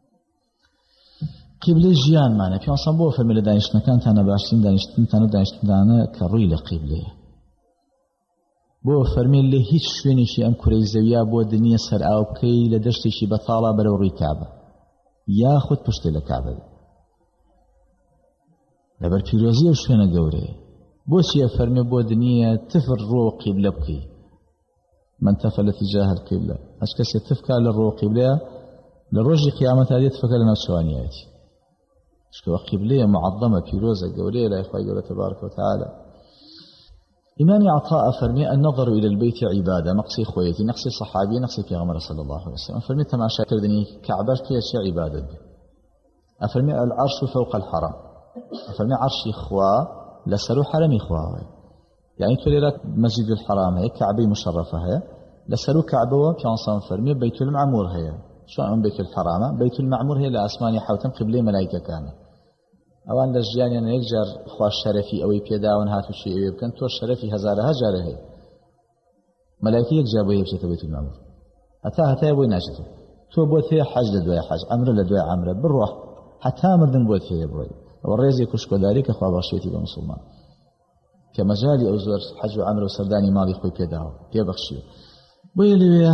قیبلەی ژیانمانە پێغەمبەر بۆ فەرمێ لە دانیشتنەکانتانە باشترین دانیشتنتان و دانیشتنتانە کە ڕووی لە قیبلەیە بۆ فەرمێ لە هیچ شوێنێکی ئەم کوڕەی زەویە بۆ دنیا سەر ئاو بکەی لە دەشتێکی بەتاڵا بەرەو ڕووی کەعبە یاخود پشتێ لە کەعبە لەبەر پیرۆزی ئەو شوێنە گەورەیە بۆچیە فەرمێ بۆ دنیا تفر ڕۆ قیبلە بکەی من تفل تجاه القبلة هەچ کەسێ تفکا لە ڕۆ قیبلەیە لە ڕۆژی قیامەت هەدێت تفەکە لە ناوچەوانیەتی چکەوە قیبلەیە معظمە پیرۆزە گەورەیە لای خوای گەورە تبارک وتعالى إمام عطاء فرمي النظر إلى البيت عبادة نقصي خويتي نقصي صحابي نقصي پیغمبر صلى الله عليه وسلم فرمي تماشا كردني كعبة كيش عبادة أفرمي العرش فوق الحرم أفرمي عرشي خوا لسرو حرمي خوا يعني تقول لك مسجد الحرام هي كعبة مشرفة هي لسرو كعبة كان فرمي بيت المعمور هي شو عن بيت الحرام بيت المعمور هي لأسماني حوتم قبلة ملائكة كانت اوان لجيان يعني يكجر خوا الشرفي او يبيداون هاتو شيء او يبكن تو الشرفي هزارها جاره هي ملائكه يكجابو يبشت بيت المعمور حتى حتى يبوي ناجته تو بوتي حج لدوي حج عمره لدوي عمره بالروح حتى مدن بوتي يبوي والريز يكشكو ذلك خوا باشيتي بمسلمان كمجالي او زور حج وعمره وسرداني مالي خوي بيداو يبخشي بويلي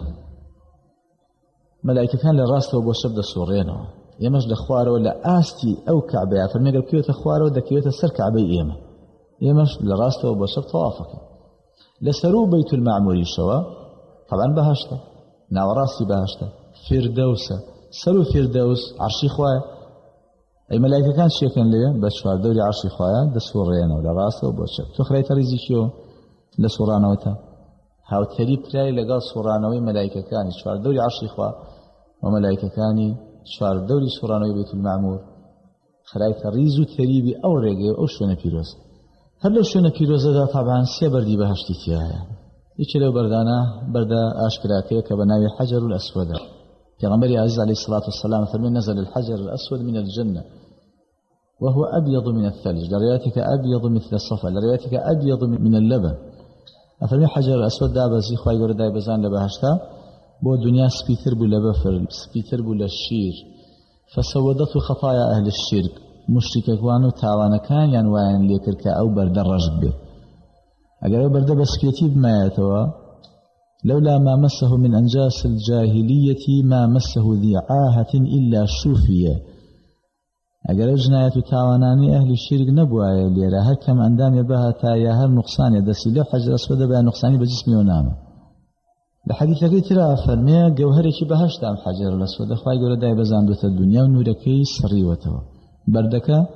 ملائكه كان لراسته بو شبد سورينو يمش لخواره ولا آستي أو كعبة فرمي قال كيوت خواره ولا كيوت سر كعبة إيمة يمش لراسته وبشر طوافك لسرو بيت المعمور شوا طبعا بهشته ناو راسي بهشته فردوسة سرو فردوس عرشي خواه أي ملائكة كان شيكن ليه بشوار دوري عرشي خواه دسور رينا ولا راسته وبشر تخري تريزي شو لسورانا وتا هاو تريب تلاي لقال سورانا وي ملائكة كان شوار دوري عرشي خواه وملائكة كاني شوار دوري سورانوي بيت المعمور خلايت ريزو تريبي او ريغي او شونه بيروز هل لو شونه بيروز ده طبعا سيبردي بهشتي تياها يچ لو بردانا بردا اشكراكي كبناوي حجر الاسود پیغمبر عزیز عليه الصلاه والسلام فرمى نزل الحجر الاسود من الجنه وهو ابيض من الثلج لرياتك ابيض مثل الصفا لرياتك ابيض من اللبن فرمى حجر الاسود ده بزي خوي غور دای بزان لبهشتا بو دنيا سبيتر بولا بفر سبيتر بولا الشير فسودته خطايا أهل الشرك مشرك كوانو تاوانا كان ينوان ليكركا أو برد الرجب به أقل أو برد بسكيتي بما يتوى لولا ما مسه من أنجاس الجاهلية ما مسه ذي عاهة إلا شوفية أقل أو جناية تاواناني أهل الشرك نبوى ليرا هكام أندام يباها تايا هر نقصان يدسي لو حجر أسود بها نقصاني بجسمي ونامه لحديث كثيرة فرمي جوهرك بهشت أم حجر الأسود أخوي يقول داي بزان دوت الدنيا ونوركي سري وتوا بردك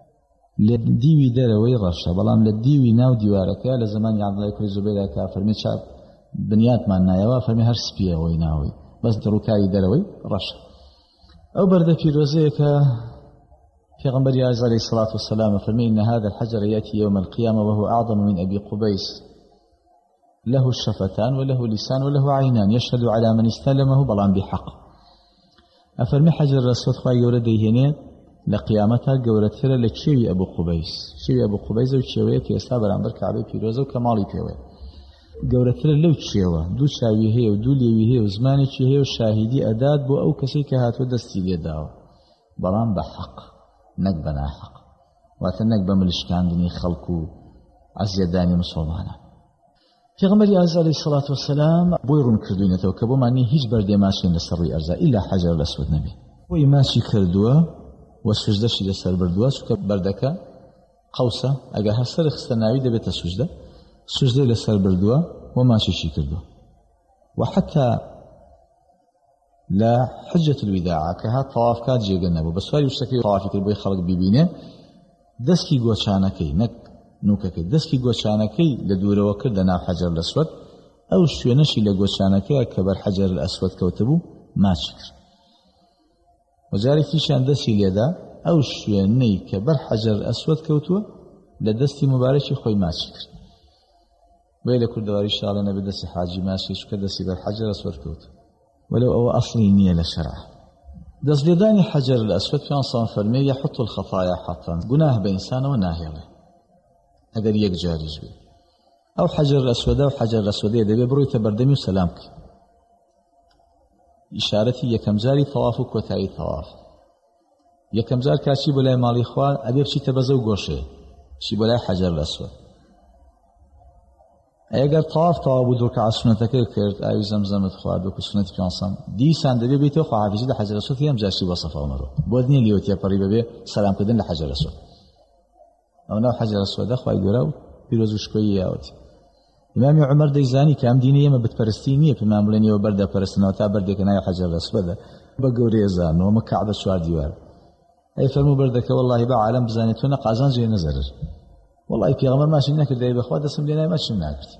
لديوي دروي رشة بلام لديوي ناو ديوارك لزمان يعبد الله يكري زبير كافرمي شاب بنيات ما نايوا فرمي هر سبيه ويناوي بس دروكاي دروي رشة أو بردك روزيك في غنبر عليه الصلاة والسلام فرمي إن هذا الحجر يأتي يوم القيامة وهو أعظم من أبي قبيس له الشفتان وله لسان وله عينان يشهد على من استلمه بلان بحق أفرمي حجر الأسود خواهي يوردي هنا لقيامتها قولتها لتشيوي أبو قبيس شيوي أبو قبيس وتشيوي كي أستابر عن بركة عبي بيروزة وكمالي بيوي قولتها لو تشيوي دو شاوي هي ودو ليوي هي وزماني هي وشاهدي أداد بو أو كسي كهات ودستي ليداو بلان بحق نقبنا حق واتنقب ملشكان دني خلقو عزيداني مسلمانا پیغمبر عزیز علیه الصلاة والسلام بویرون کردوینه تو که بو معنی هیچ برده ماشین لسری ارزا الا حجر الاسود نبی بوی ماشی کردوه و سجدشی لسر بردوه چکه بردکه قوسه اگه هر سر خستناوی دبیت سجده سجده لسر بردوه و ماشی شی کردوه و حتی لا حجة الوداع که ها طواف کات جیگن نبو بس واری وشتکی طوافی کرد بوی خلق ببینه دسکی گوچانکی نک نوکەکەی دەستی گۆچانەکەی لە دوورەوە کرد لە ناو حەجەر الئەسوەد ئەو شوێنەشی لە گۆچانەکەیە کە بەر حەجەر الئەسوەد کەوتە بوو ماچ کرد وجارێکیشیان دەستی لێدا ئەو شوێنەی کە بەر حەجەر ئەسوەد کەوتووە لە دەستی مبارەکی خۆی ماچی کرد. بێ لە کوردەواری شاڵە نەبێ دەستی حاجی ماچی چکە دەستی بەر حەجەر ئەسوەد کەوت، وەلەو ئەوە ئەسڵی نییە لە شەرع. دەست لێدانی حەجەر الئەسوەد پێیان سەڵام فەرمێ یەحوط الخەطایا حەقەن، گوناه بە ئینسانەوە ناهێڵێ ئەگەر یەک جاریش بێ. ئەو حەجەر ئەسوەدە و حەجەر ئەسوەدەیە دەبێ بڕۆیتە بەردەمی و سەلام بکەی. ئیشارەتی یەکەم جاری تەواف و کۆتایی تەواف. یەکەم جار کاچی بۆ لای ماڵی خوا ئەبێ بچیتە بەزە و گۆشەیە، چی بۆ لای حەجەر ئەسوەد. ئەگەر تەواف تەواو بوو دوو ڕەکعەت سونەتەکەی کرد، ئاوی زەمزەمت خوارد وەکو سونەتی پێغەمبەر، دیسان دەبێ بێتەوە خواحافیزی لە حەجەر ئەسوەد یەم جارشی بۆ سەفا و مەروە، بۆ نییە لێوە تێپەڕی بەبێ سەلامکردن لە حەجەر ئەسوەد. ئەو ناو حەجەر ئەسوەدە خوای گەورە و پیرۆز و شکۆیی یاوەتی. ئیمامی عومەر دەیزانی کە ئەم دینە ئێمە بتپەرستی نییە، پێمان بڵێن ئێوە بەردە پەرستنەوە تا بەردێکە ناوی حەجەر ئەسوەدە بە گەورەی ئەزانەوە مە کەعبە چوار دیوار. ئەی فەرموو بەردەکە وەڵڵاهی بە عالەم بزانێت تۆ نە قازان جێ نەزەرر، وەڵڵاهی پێغەمبەر ماچی نەکردەوە بەخوا دەسم لێ نایە ماچیم ناکرد.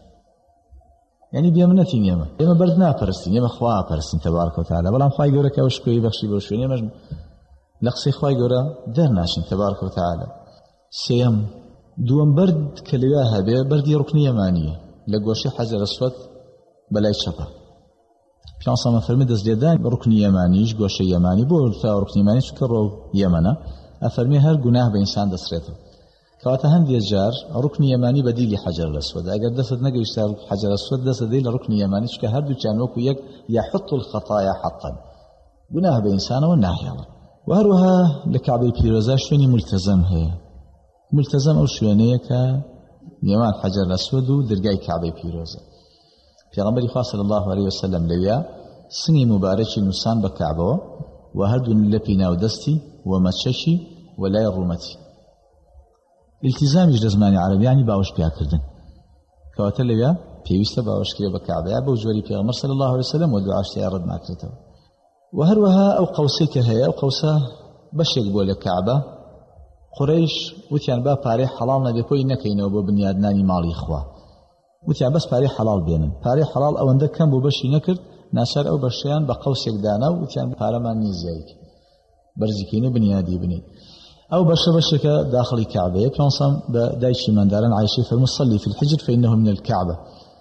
یعنی بێمنەتین ئێمە ئێمە بەرد ناپەرستین، ئێمە خوا پەرستین تەبارەکە و تەعالە. بەڵام خوای گەورە کە ئەو شکۆیی بەخشی بۆ شوێنی ئێمەش لە قسەی خوای گەورە دەرناچین تەبارەکە و تەعالە. سێەم دووەم بەرد کە لەوێ هەبێ بەردی ڕوکنی یەمانیە لە گۆشەی حەجەر ئەسوەد بەلای چەپە. پێغەمبەر فەرمی دەست لێدان ڕوکنی یەمانیش گۆشەی یەمانی بۆ تا ڕوکنی یەمانی چونکە ڕۆ یەمەنە ئەفەرمی هەر گوناه بە ئینسان دەسرێتەوە. کەواتە هەندێک جار ڕوکنی یەمانی بەدیلی حەجەر ئەسوەد، ئەگەر دەست نەگەیشتا حەجەر ئەسوەد دەست دەدەی لە ڕوکنی یەمانی چونکە هەردووکیان وەکو یەک یەحوط الخەطایا حەقەن، گوناه بە ئینسانەوە ناهێڵن. و هەروەها لە کەعبەی پیرۆزە شوێنی مولتەزەم هەیە. مولتەزەم ئەو شوێنەیە کە نێوان حەجەر ئەسوەد و دەرگای کەعبەی پیرۆزە. پێغەمبەری خوا صلی الله علیه وسلم لەوێ سنگی مبارەکی نووسان بە کەعبەوە و هەردوو لەپی ناودەستی و مەچەشی و لای ڕوومەتی. التیزامیش لە زمانی عەرەبی یعنی باوەش پیاکردن، کەواتە لەوێ پێویستە باوەشکرێ بە کەعبەیە بەو جۆری پێغەمبەر صلی الله علیه وسلم و دوعاش تێیدا ڕەت ناکرێتەوە. و هەروەها ئەو قەوسەی کە هەیە ئەو قەوسە بەشێک بۆ لە کەعبە قوڕەیش وتیان با پارەی حەڵاڵ نەبێ کۆی نەکەینەوە بۆ بنیادنانی ماڵی خوا، وتیان بەس پارەی حەڵاڵ بێنن. پارەی حەڵاڵ ئەوەندە کەم بۆ بەشی نەکرد، ناچار ئەو بەشیان بە قەوسێک دانا و وتیان پارەمان نییە زیایکە بەرزیکەینە بنیادی بنێت. ئەو بەشە بەشێکە داخلی کەعبەیە. پێغەمبەر بە دایکی منداران عایشەی فەرموو صلی فی الحجر فإنه من الكعبة،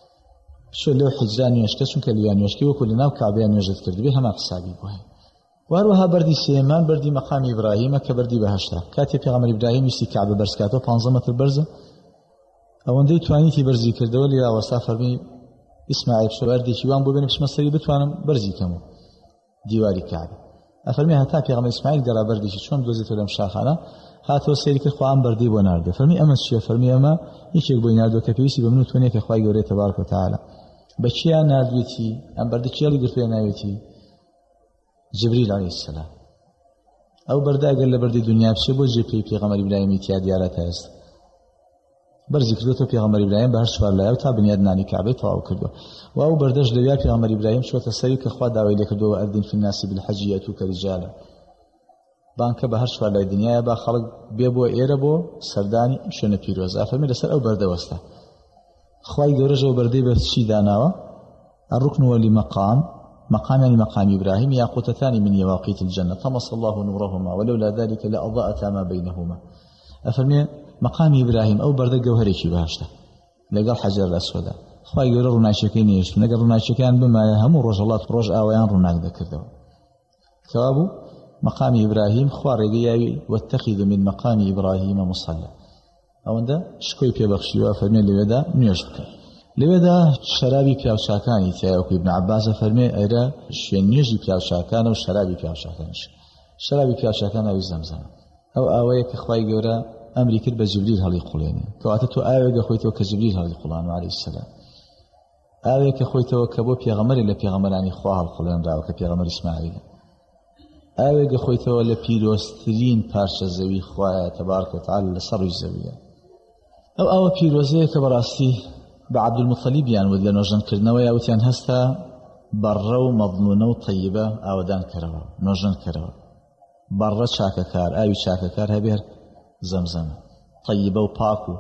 شو لەو حجرا نوێشکە چونکە لەوێ نوێشکی وەکو لە ناو کەعبەیە نوێژت کردبێ هەمان قسابی بۆ هەیە. وهروەها بەردی سێمان بەردی مەقامی ئیبراهیمە کە بەردی بەهەشتا. کاتێ پێغەمبەر ئیبراهیم ویستی کەعبە بەرزکاتەوە پانزە مەتر بەرزە، ئەوەندەی توانیتی بەرزی کردەوە لێ ئاوەستا فەرمی ئیسماعیل شو بەردێکی وان بۆ بێنە بچمە سەری بتوانم بەرزی کەمەوە دیواری کەعبە. ئەفەرمی هەتا پێغەمبەر ئیسماعیل گەڕا بەردێکی چۆن دۆزێتەوە لەم شاخانە، هاتەوە سەیری کرد خوا ئەم بەردەی بۆ ناردە. فەرمی ئەمە چییە؟ فەرمی ئەمە یەکێک بۆی ناردووە کە پێویستی بە من و تۆ نییە کە خوای گەورەی تەبارەک و تەعالە. بە چییان ناردوێتی؟ ئەم بەردە کێڵی گرتووە ناوێتی؟ جبریل عەلەیهی السەلام. ئەو بەردە ئەگەر لە بەردی دنیا بچێ بۆ جێپێی پێغەمبەر ئیبراهیمی تیا دیارەتە هەست. بەرزی کردوەوە پێغەمبەر ئیبراهیم بە هەر چوار لایە و تا بنیادنانی کەعبەی تەواو کردووە. و ئەو بەردەش لەوێ پێغەمبەر ئیبراهیم چووەتە سەری کە خوا داوای لێ کردووە ئەذن فی الناس بالحەج یەئتوکە ریجالا، بانکە بە هەر چوار لای دنیایە با خەڵک بێ بۆ ئێرە بۆ سەردانی شوێنە پیرۆز. ئەفەرمی لەسەر ئەو بەردە وەستا. خوای گەورەش ئەو بەردەی بە چی داناوە؟ الركن والمقام، مقام يعني مقام إبراهيم ياقوتتان من يواقيت الجنة طمس الله نورهما ولولا ذلك لأضاءتا ما بينهما. أفرمي مقام إبراهيم أو برد جوهري شي بهاشته لقال حجر الأسود خواهي يقول رناشكين يش نقل رناشكين بما يهم رجلات رج آويان رناك ذكره كابو مقام إبراهيم خوارقي واتخذ من مقام إبراهيم مصلى أو عنده شكوي بيبخشي وأفرمي لودا نيشك لودا شرابي بياوشاكاني تياوكي ابن عباس فرمي أيرا شنيجي بياوشاكان وشرابي بياوشاكانش شرابي بياوشاكان أو زمزم أو آويك إخوائي قورا أمري كرب جبريل هالي قوليني كواتتو آويك أخويتو كجبريل هالي قولان عليه السلام آويك أخويتو كبو بيغمر إلا بيغمر عني خواه القولان راو كبيغمر إسماعيل آويك أخويتو لبيروسترين بارشا زوي خواه تبارك وتعالى لصر الزوية أو أو بيروزيك براسي بعبد المطلب يعني ودل نوجن كرنوا يا وتيان هستا برو مضمونه وطيبه اودان كروا نوجن كروا بره شاككار اي شاككار هبير زمزم طيبه وباكو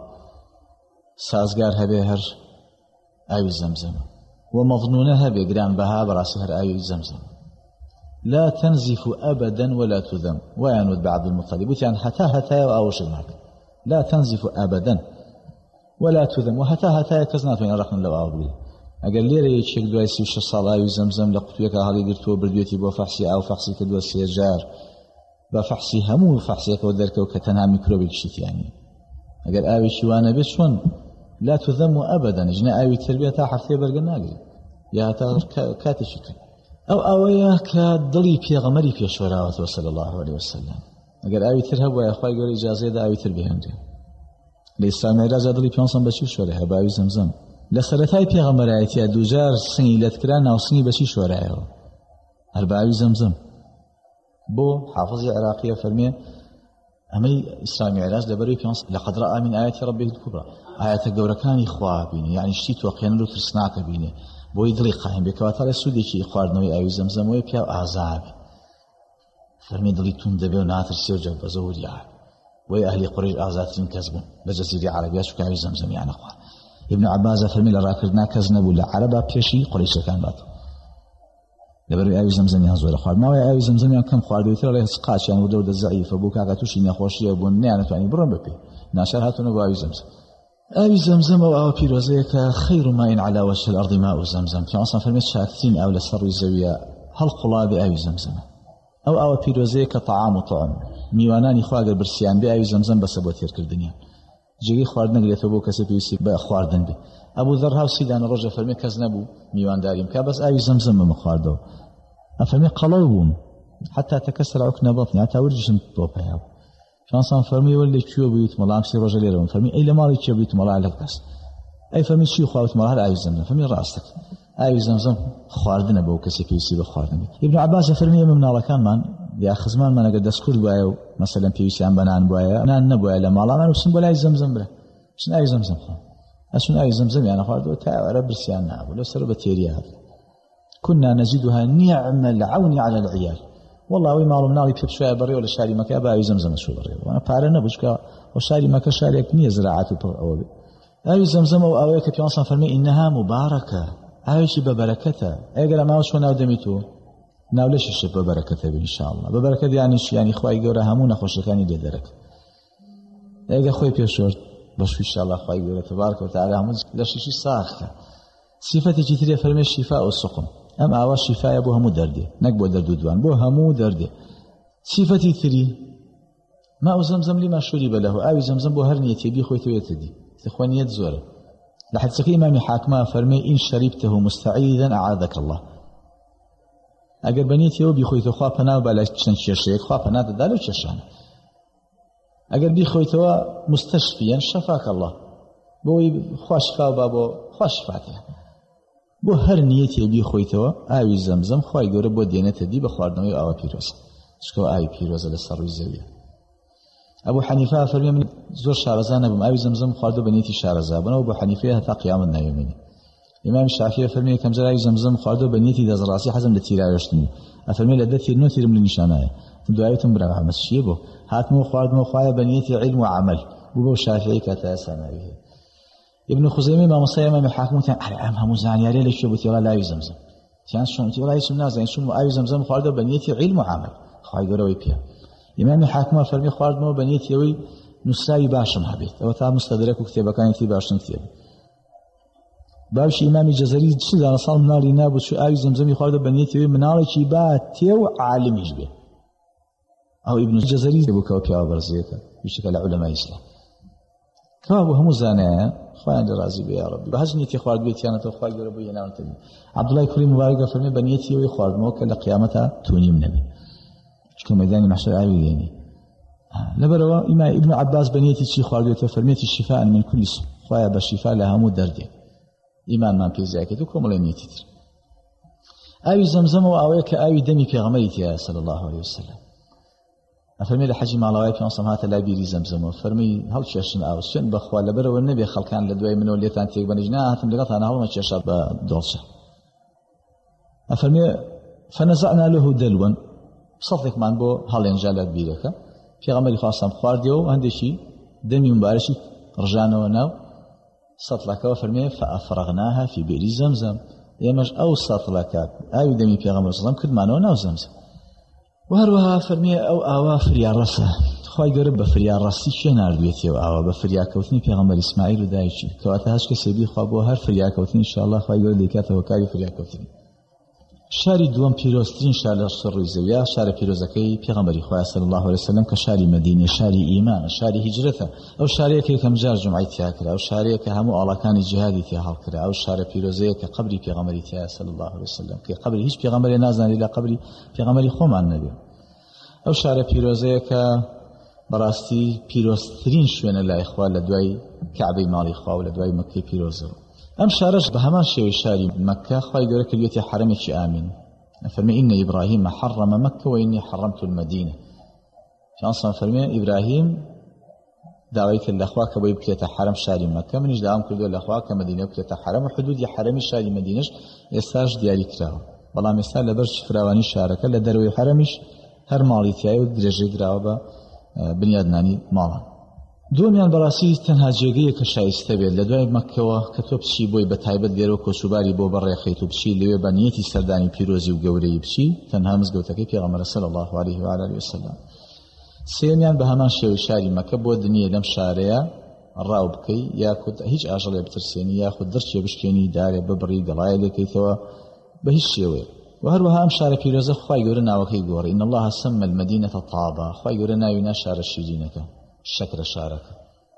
سازگار هبير اي زمزم ومضنونه هبي جران بها براسهر اي زمزم لا تنزف أبدا ولا تذم وينود بعد المطلب يعني حتى هتا وأوش المعك لا تنزف أبدا ولا تذم وحتى هتا كزنات وين رقم لو أقول أقل لي رأي شيء دواء سويش الصلاة وزمزم لقطويك هذه درتو برديتي بو فحصي أو فحصي كدوا سيجار بفحصي همو فحصي كودرك وكتنها ميكروبيك شيت يعني أقل آوي شوانا بشون لا تذم أبدا جنا آوي تربية حرفية برقناقل يا تغر كاتشك أو أويا كدلي في غمري في شوراوة صلى الله عليه وسلم أقل آوي ترهب ويا أخوي قول إجازة دا آوي تربية هندي لإسلام إجازة دلي بيونصن بشي شورها بآوي زمزم لسرتاي في غمريتي دوجار سني لتكران أو سني بشي شورها هل بآوي زمزم بو حافظ عراقية فرمية أمي إسلامي علاج لبروي بيونص لقد رأى من آيات ربه الكبرى آيات الجوركان إخوة بيني يعني اشتيت وقيان له ترسناك بيني بو يدري قائم بكواتر السودي شيء إخوار نوي آيو زمزم ويبيا أعزاب فرمي دلي تون دبي وناتر سيرجا بزوري عاب وي أهلي قريش أعزاتين كذبون بجزيرة عربية شو كايو زمزم يعني أخوار ابن عباس فرمي لراكرنا كذنبوا لعربا بيشي قريش كان باتو لبروي آيو زمزم يهزور أخوار ما وي آيو زمزم يعني كم خوار بيوتر عليه سقاش يعني ودود الزعيف وبوكا قاتوشي نخوشي يبون نعنة يعني برون ببي ناشر هاتو نبو آيو زمزم آوي زمزم أو آو بيروزيك خير ماء على وجه الأرض ماء زمزم في أصلا فرميت شاكتين أو لسر الزاوية هل قلاب آوي زمزم أو آو بيروزيك طعام وطعم ميواناني خواقر برسيان بآوي زمزم بس أبو تيرك الدنيا جيغي خواردن قليت أبو كسب يوسيك بأخواردن بي أبو ذرها وسيدان الرجل فرمي كزنبو ميوان داريم كابس آوي زمزم بمخواردو أفرمي قلوبهم حتى تكسر عكنا بطني حتى ورجشن بوبها شانسان فرمي ولي كيو بيوت ملام سي رجل يرون فرمي أي لمالي كيو بيوت ملام لك بس أي فرمي شيو خواوت ملام آوي زمزم فرمي رأستك آوي زمزم خواردن بو كسي كيوسي بخواردن ابن عباس فرمي من نالكان من يا خزمان من أقد أسكول بوايو مثلا كيوسي عن بنان بوايا نان نبوايا لمالا من وسن بولا آوي زمزم بلا شن آوي زمزم أشن آوي زمزم يعني خواردو تاو رب رسيان نعبو لو سرب تيريا هذا كنا نزيدها نعم العون على العيال والله وي معلوم نالي بشوف شويه بري ولا شاري مكه باوي زمزم شو بري وانا بارنا بشكا وشاري مكه شاري كنيه زراعه او اي زمزم او اويك في اصلا فرمي انها مباركه عايش ببركتها اجل ما شو ناودميتو ناولش الشب ببركتها ان شاء الله ببركه يعني يعني خوي جوره همون خوش كاني ددرك اجل خوي بيشور باش ان شاء الله خوي جوره تبارك وتعالى هم لشي شي ساخه صفتي جيتري فرمي الشفاء والسقم أم أوا الشفاء بو همو درده نك بو درد دوان بو همو درده صفتي ثري ماء زمزم لما شرب له آوي زمزم بو هر نيتي بي خويته يتدي تخوانيت زوره لحد سقي إمامي حاكمه فرمي إن شربته مستعيذا أعاذك الله أقر بنيتي و بي خويته خواه پناه بالا چند شيشيك خواه پناه دالو چشان أقر بي خويته مستشفيا شفاك الله بو خواه شفاء بابو خواه شفاته بو هر نیتی بی خویتوا آوی زمزم خوای گوره بو دینت دی بخواردنوی آوا پیروز شکو آوی پیروز لسر روی زویه ابو حنیفه فرمی من زور شارزانه بم آوی زمزم خواردو بنیتی شارزابنه و ابو حنیفه هتا قیام النایمینی امام شافعی فرمی کم زر آوی زمزم خواردو بنیتی دزراسی حزم لتیرایشتنی افرمی لدتی نو تیرم لنشانه دعایتم برا همس شیه بو هاتمو خواردمو خواه بنیتی علم و عمل بو بو شافعی کتا سنویه ابن خزيمة ما مصير ما محاكمه تان على عام هم زانياري ليش يبغى تقول لا يزمزم كان شلون تقول لا يسمع زين شو ما يزمزم خالد بنيتي علم وعمل خاي قروي بيا إمام محاكمه فرمي خالد مو بنيتي وي نساي باشم هبيت أو تام مستدرك وكتب كان يتي باشم كتب باش إمام الجزري شيء أنا صار منالي نابو شو آي زمزم خالد بنيتي وي منالي شيء باتيو عالم يشبه أو ابن الجزري يبغى كوكي أبرزيته بشكل علماء الإسلام كابو هم زانيا خوان راضي بي يا رب بهج نيتي خوارد بيتي انا تو خوای گره بو ينام تدي عبد الله كريم مبارك فرمي بنيتي وي خوارد مو كلا قيامتها توني من نبي شكو ميداني محشر عاوي يعني لبروا اما ابن عباس بنيتي شي خوارد بيتي فرميتي شفاء من كل سوء خويا بالشفاء لها مو درد ايمان ما في زاكي تو كوم لنيتي اي زمزم واويك اي دمي في غميتي صلى الله عليه وسلم فرمي لحجي مع الله في أصلا هذا لا بيري زمزم فرمي هل شاشن أو شن بخوا لبر والنبي خلقان لدواء منه اللي تانتيك بنجنا ثم لقطها أنا هو ما شاشة بدرسة فرمي فنزعنا له دلوا صدق من بو هل ينجلت بيرك في غمر خاصة خوارديو عندي شيء دمي مبارشي رجعنا وناو صدق وفرمي فأفرغناها في بئر زمزم يمش أو صدق لك أي دمي في غمر زمزم كل ما نو زمزم وهروها فرمي أو آوا فريا رسا خواهي قرب بفريا رسي شي ناردويتي وآوا بفريا كوتني پیغمبر إسماعيل ودايشي كواتهاش كسيبي خوابو هر فريا كوتني إن شاء الله خواهي قرب ديكاته وكاري فريا كوتني شاری دوم پیرۆزترین شار لە ڕووی زەویە شارە پیرۆزەکەی پێغەمبەری خوا صلی الله عليه وسلم کە شاری مەدینە شاری ئیمانە شاری هیجرەتە ئەو شارەیە کە یەکەم جار جومعەی تیا کرا ئەو شارەیە کە هەموو ئاڵاکانی جیهادی تیا هەڵکرا ئەو شارە پیرۆزەیە کە قبری پێغەمبەری تیا صلی الله عليه وسلم کە قبری هیچ پێغەمبەری نازانێت لە قبری پێغەمبەری خۆمان نەبێت ئەو شارە پیرۆزەیە کە بەڕاستی پیرۆزترین شوێنە لای خوا لە دوای کەعبەی ماڵی خوا و لە دوای مەککەی پیرۆزەوە ئەم شارەش بە هەمان شێوەی شاری مەککە خوای گەورە کردوێتی حرەمێکی ئامین فرمي إن إبراهيم حرم مكة وإني حرمت المدينة فأنصر فرمي إبراهيم دعويك الأخوة كبير بكية حرم شاري مكة منش دعوام كردو الأخوة كمدينة بكية حرم وحدود حرم شاري مدينة يستاج دياري كراو والله مثال لبرش فراواني شاركة لدروي حرمش هر مالي تياي ودرجي دراوبة بنيادناني مالا دومیان بەڕاستی تەنها جێگەیە کە شایستە بێت لە دوای مەککەوە کە تۆ بچی بۆی بە تایبەت لێرەوە کۆسوباری بۆ بەڕێخەیت و بچی لەوێ بە نیەتی سەردانی پیرۆزی و گەورەی بچی تەنها مزگەوتەکەی پێغەمبەر صلی الله عليه و آله وسلم سێمیان بە هەمان شێوەی شاری مەککە بۆ دنیە لەم شارەیە ڕاو بکەی یاخود هیچ ئاژەڵێ بترسێنی یاخود دەرچێ بشکێنی دارێ ببڕی گەڵایە لێکەیتەوە بە هیچ شێوەیە وهروها ئەم شارە پیرۆزە خوای گەورە ناوەکەی گۆڕی إن الله سمى المدينة طابا خوای گەورە ناوی نا شارە شیرینەکە شەکرە شارەکە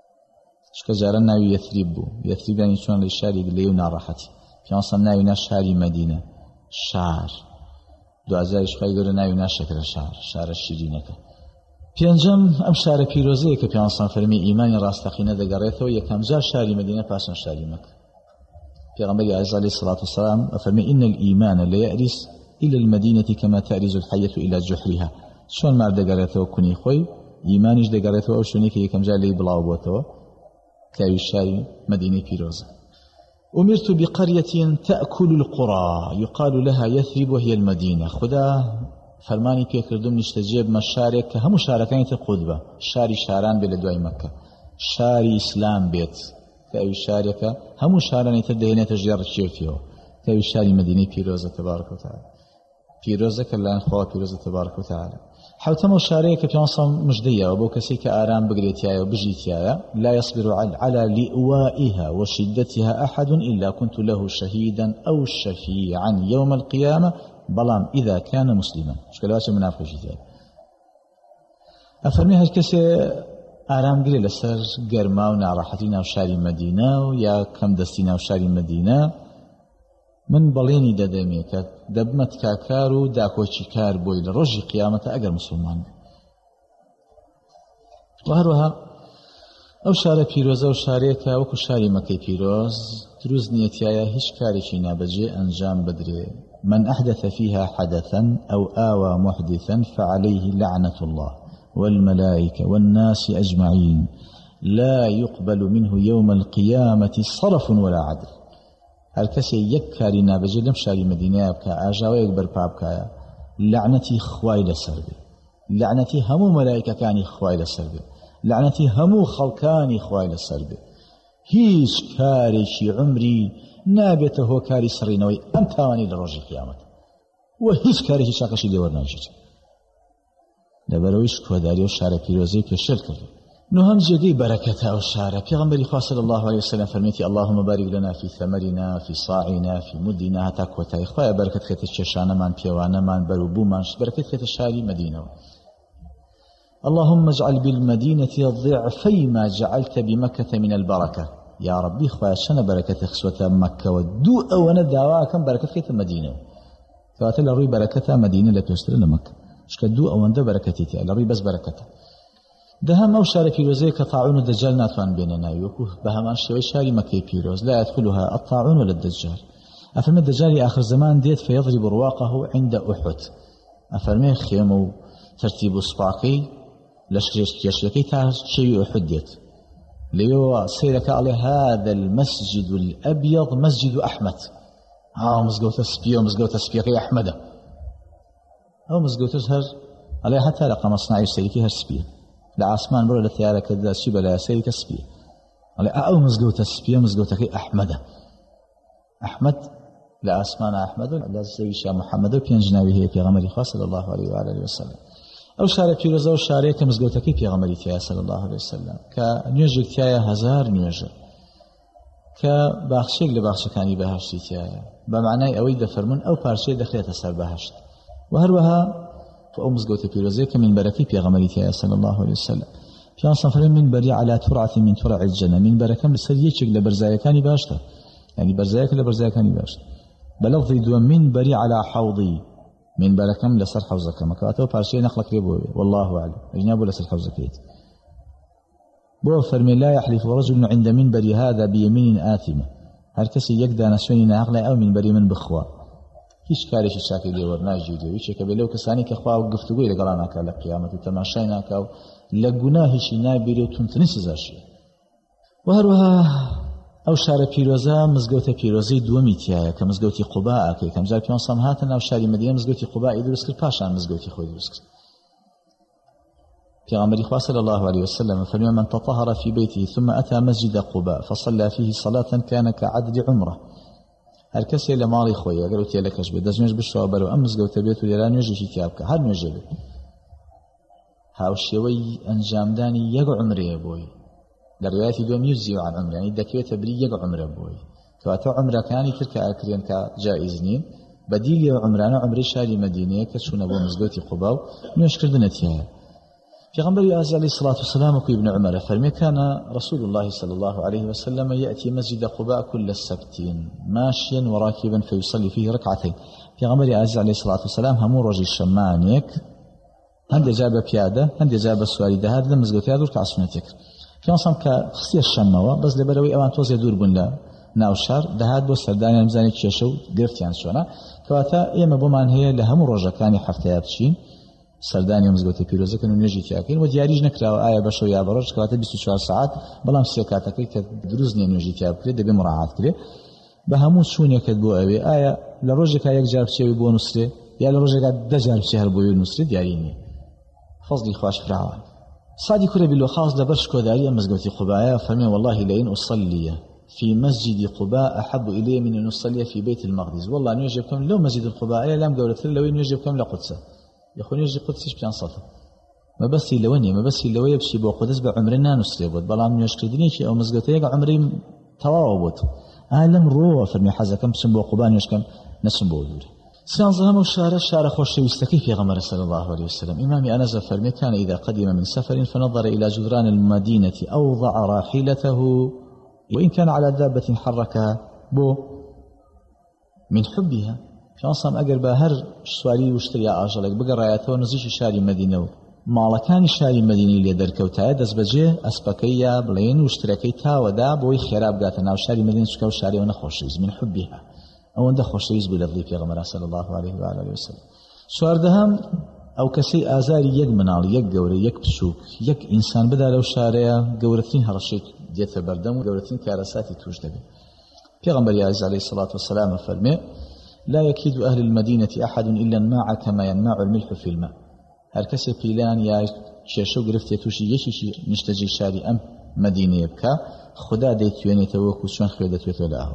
شکە جارە ناوی یەثریب بوو یەثریب یانی چۆن لە شاری لێ و ناڕەحەتی پیانسەم ناوی نا شاری مەدینە شار دوازاریش خوای گەورە ناوی نا شەکرە شار شارە شیرینەکە پێنجەم ئەم شارە پیرۆزەیە کە پیانسەم فەرمی ئیمانی ڕاستەقینە دەگەڕێتەوە یەکەم جار شاری مەدینە پاشان شاری مەککە پێغەمبەری عەلەیهی الصلاة والسلام فەرمی إن الإيمان ليأرز إلى المدينة كما تأرز الحية إلى جحرها چۆن مار دەگەڕێتەوە کونی خۆی ئیمانیش دەگەڕێتەوە ئەو شوێنەی کە یەکەم جار لێی بڵاو بووەتەوە كاوي الشاري مدينة بيروزة أمرت بقرية تأكل القرى يقال لها يثرب وهي المدينة خدا فرماني بيكردم نشتجيب ما الشارك هم شاركين تقودبة شاري شاران بلدواي مكة شاري إسلام بيت كاوي الشارك هم شاران تدهين تجير الشيفيو كاوي الشاري مدينة بيروزة تبارك وتعالى بيروزة كالله أنخوة بيروزة تبارك وتعالى حوتمو شاريك بيانصم مجدية وبو كسيك آرام بقريتيا وبجيتيا لا يصبر على لئوائها وشدتها أحد إلا كنت له شهيدا أو شفيعا يوم القيامة بلام إذا كان مسلما شكلواش منافق جيتيا أفرمي هاش كسي آرام قري لسر قرما ونعراحتنا وشاري مدينة ويا كم دستينا وشاري مدينة من بەڵێنی دەدەمێ کە دەبمەت کاکار و داکۆچی کار بۆی لە ڕۆژی قیامەتە ئەگەر مسلمان و هەروەها ئەو شارە پیرۆزە و شارێکە وەکو شاری مەکەی پیرۆز دروست نیەتیایە هیچ کارێکی نابەجێ ئەنجام بدرێ من أحدث فيها حدثا أو آوى محدثا فعليه لعنة الله والملائكة والناس أجمعين لا يقبل منه يوم القيامة صرف ولا عدل هر کسی یک کاری نابجێ لەم شاری مدینەیە بکە ئاژاوەیەک بەرپا بکایە لعنەتی خوای لەسەر بێ لعنەتی هەموو مەلایکەکانی خوای لەسەر بێ لعنەتی هەموو خەڵکانی خوای لەسەر بێ هیچ کارێکی عمری نابێتە هۆکاری سڕینەوەی ئەم تاوانی لە ڕۆژی قیامەت و هیچ کارێکی چاقەشی لێ وەرناگیرێت لەبەرەوەیش کۆداری و شارە پیرۆزەی پێشێل کرد نهم جدي بركة أو شارة پیغمبر خدا صلى الله عليه وسلم فرميتي اللهم بارك لنا في ثمرنا في صاعنا في مدنا هتا كوتاي خويا بركة خيت الشاشانة من بيوانا من بروبو من بركة خيت الشاري مدينة اللهم اجعل بالمدينة ضعفي ما جعلت بمكة من البركة يا ربي خويا شنا بركة خسوة مكة ودو أونا دعواكم بركة خيت المدينة فاتل الروي بركة مدينة لا تشتري لمكة شكدو أونا بركتي الروي بس بركته دهم أو شاري بيروزي كطاعون الدجال ناتوان بيننا يوكو بهمان شوي شاري مكي بيروز لا يدخلها الطاعون ولا الدجال أفرمي الدجال آخر زمان ديت فيضرب رواقه عند أحد أفرمي خيمو ترتيب صفاقي لشريش يشركي تشي أحد ديت ليو سيرك على هذا المسجد الأبيض مسجد أحمد ها مزقوت سبيه ومزقوت سبيه أحمد أو مزقوت هر عليه حتى لقى مصنعي سيركي هر سبيه لعاسمان برو لثيارة كذا سيبا لا سيرك سبيه على أو مزقوت سبيه مزقوتك أحمد أحمد لأسمان أحمد لزوجها محمد وبينج نبيه في غمر صلى الله عليه وآله وسلم أو شارع بيروزة أو شارع كمزجوتك في غمر تيا صلى الله عليه وسلم كنيوجك تيا هزار نيوجة كباخشيك لباخش كاني بهشتي تيا بمعنى أويد فرمون أو بارشي دخلت سر بهشت وهروها فأو مزجوت بيروزة كمن بركي في غمر تيا صلى الله عليه وسلم في أصلا من بري على ترعة من ترع الجنة من بركم لسريتك لبرزايا كاني بهشته يعني برزايك لبرزايا كاني بهشت بلفظ دو من بري على حوضي من بركم لسر حوزك مكاتو بارشي نخلق ريبوي والله أعلم أجنابه لسر حوزك يت بو فرمي لا يحلف رجل عند من بري هذا بيمين آثمة هر كسي يقدى نسوني نعقل أو من بري من بخوا هیچ کارش شاکی لیور ناجیده هیچ که بلو کسانی که خواه و گفتگوی لگلانا که لقیامت و تماشای ناکه و لگناهشی نابیره و تونتنی سزاشی و هروها او شار پیروزا مزگوت پیروزی دومی تیایه که مزگوتی قباء که کم جار پیان سامهاتن او شاری مدینه مزگوتی قباء درست کرد پاشان مزگوتی خود درست کرد پیغمبر خواه صلی الله علیه وسلم فرمی من تطهر في بيته ثم أتى مسجد قباء فصلى فيه صلاة كان كعدد عمره هر کسی لمالی خویه اگر اوتی لکش بید دزنیش بشوا برو ام مزگوت بیت و لیران نوجیشی تیاب که هر نوجه بید هاوشیوی انجام دانی یک عمره بوی در روایت دوم یجزی عن عمره یعنی دکیوی تبری یک عمره بوی که عمره کانی ترک اکرین که جائز نین بدیلی عمرانه عمره شاری مدینه که چون ابو مزگوتی قباو نوش کردن تیاه پیغمبر علیه الصلاة والسلام و ابن عمر فرمی كان رسول الله صلى الله عليه وسلم يأتي مسجد قباء كل السبتين ماشيا وراكبا فيصلي فيه ركعتين پیغمبر علیه الصلاة والسلام همون رجل شمانيك هند جاب پیاده هند جاب سواری دهاد لمزگوتی دور که عصمتك في أصلا كخصية الشموة بس لبروي أوان توزي دور بن لا ناوشار دهاد بو سرداني المزاني تشيشو قرت يعني شونا كواتا إيما بومان هي لهم الرجا كاني حفتيات شين سرداني ومزقوتي بيروزة كانوا نجي تاكين ودياريج نكرا آية بشو يا برج كواتا بيست وشوار ساعات بلام سيكاتاكي كدروزني نجي تاكي دبي مراعاة كري بهمون شون يكدبو أبي آية لرجا كا يك جارب شيء بو نصري يا لرجا كا دجارب شهر بو نصري دياريني فضلي خواش فرعان صادي كره بالله خاص دبرش كوداري مزقوتي قباء فمن والله لئن أصلي في مسجد قباء أحب إلي من أن أصلي في بيت المقدس والله أن يجبكم لو مسجد القباء لم قولت لو أن يجبكم لقدسه يخون يجي قدسش بيان صفه ما بس لوني ما بس لو يبشي بو قدس بعمرنا نسري بود بلام يشكدني شيء أو مزقوتي عمري تواوبت عالم رو فرمي حزكم سن بو قباء يشكم نسن بو دوري سانزهم الشارع الشارع خوش يستكي في غمر صلى الله عليه وسلم إمامي أنس فرمي كان إذا قدم من سفر فنظر إلى جدران المدينة أوضع راحلته وإن كان على دابة حركها بو من حبها شانصام أقر باهر سواري واشتري آجلك بقر راياته ونزيش شاري مدينة مالكان شاري مدينة اللي دركوتها دز بجي أسبكية بلين واشتركي تاودا بوي خراب قاتنا وشاري مدينة شكاو شاري ونخوشيز من حبها أو أنده خوشيز بلدلي في غمر صلى الله عليه وآله وسلم سوار دهم أو كسي آزاري يك منال يك قوري يك بشوك يك إنسان بدا لو شارع قورتين هرشيك ديت بردم وقورتين كارساتي توجد به في غمر عليه الصلاة والسلام فرمي لا يكيد أهل المدينة أحد إلا الناع كما يناع الملح في الماء هر كسي بيلان يا شيشو قرفت يتوشي يشيشي نشتجي شاري أم مدينة يبكى خدا ديتويني توقو شون خيدت وثلاها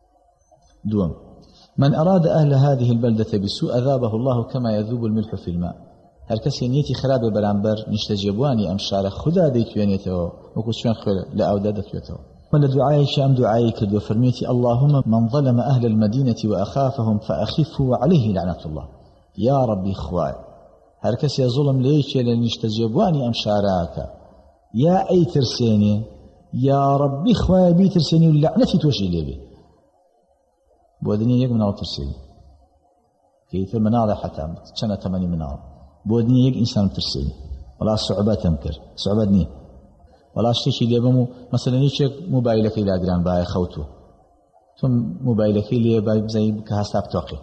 دوم من أراد أهل هذه البلدة بسوء أذابه الله كما يذوب الملح في الماء هر كسي نيتي خراب برانبر نشتجيبواني أمشار خدا ديتويني توقو شون خيدت لأودادت وثلاها من الدعاء شام دعائك وفرميتي اللهم من ظلم أهل المدينة وأخافهم فأخفه عليه لعنة الله يا ربي خواي هركس يا ظلم ليش لن يشتجبواني أمشاراك يا أي ترسيني يا ربي خواي بي ترسيني ولعنتي توشي لي بي بودني يك من أو ترسيني كيف المناضة حتى سنة ثمانية مناضة بودني يك إنسان ترسيني ولا صعوبات تمكر صعوباتني ولا شيء اللي بمو مثلا يشك موبايلك إلى أدران باي خوته ثم موبايلك اللي باي زي كهستاب توقي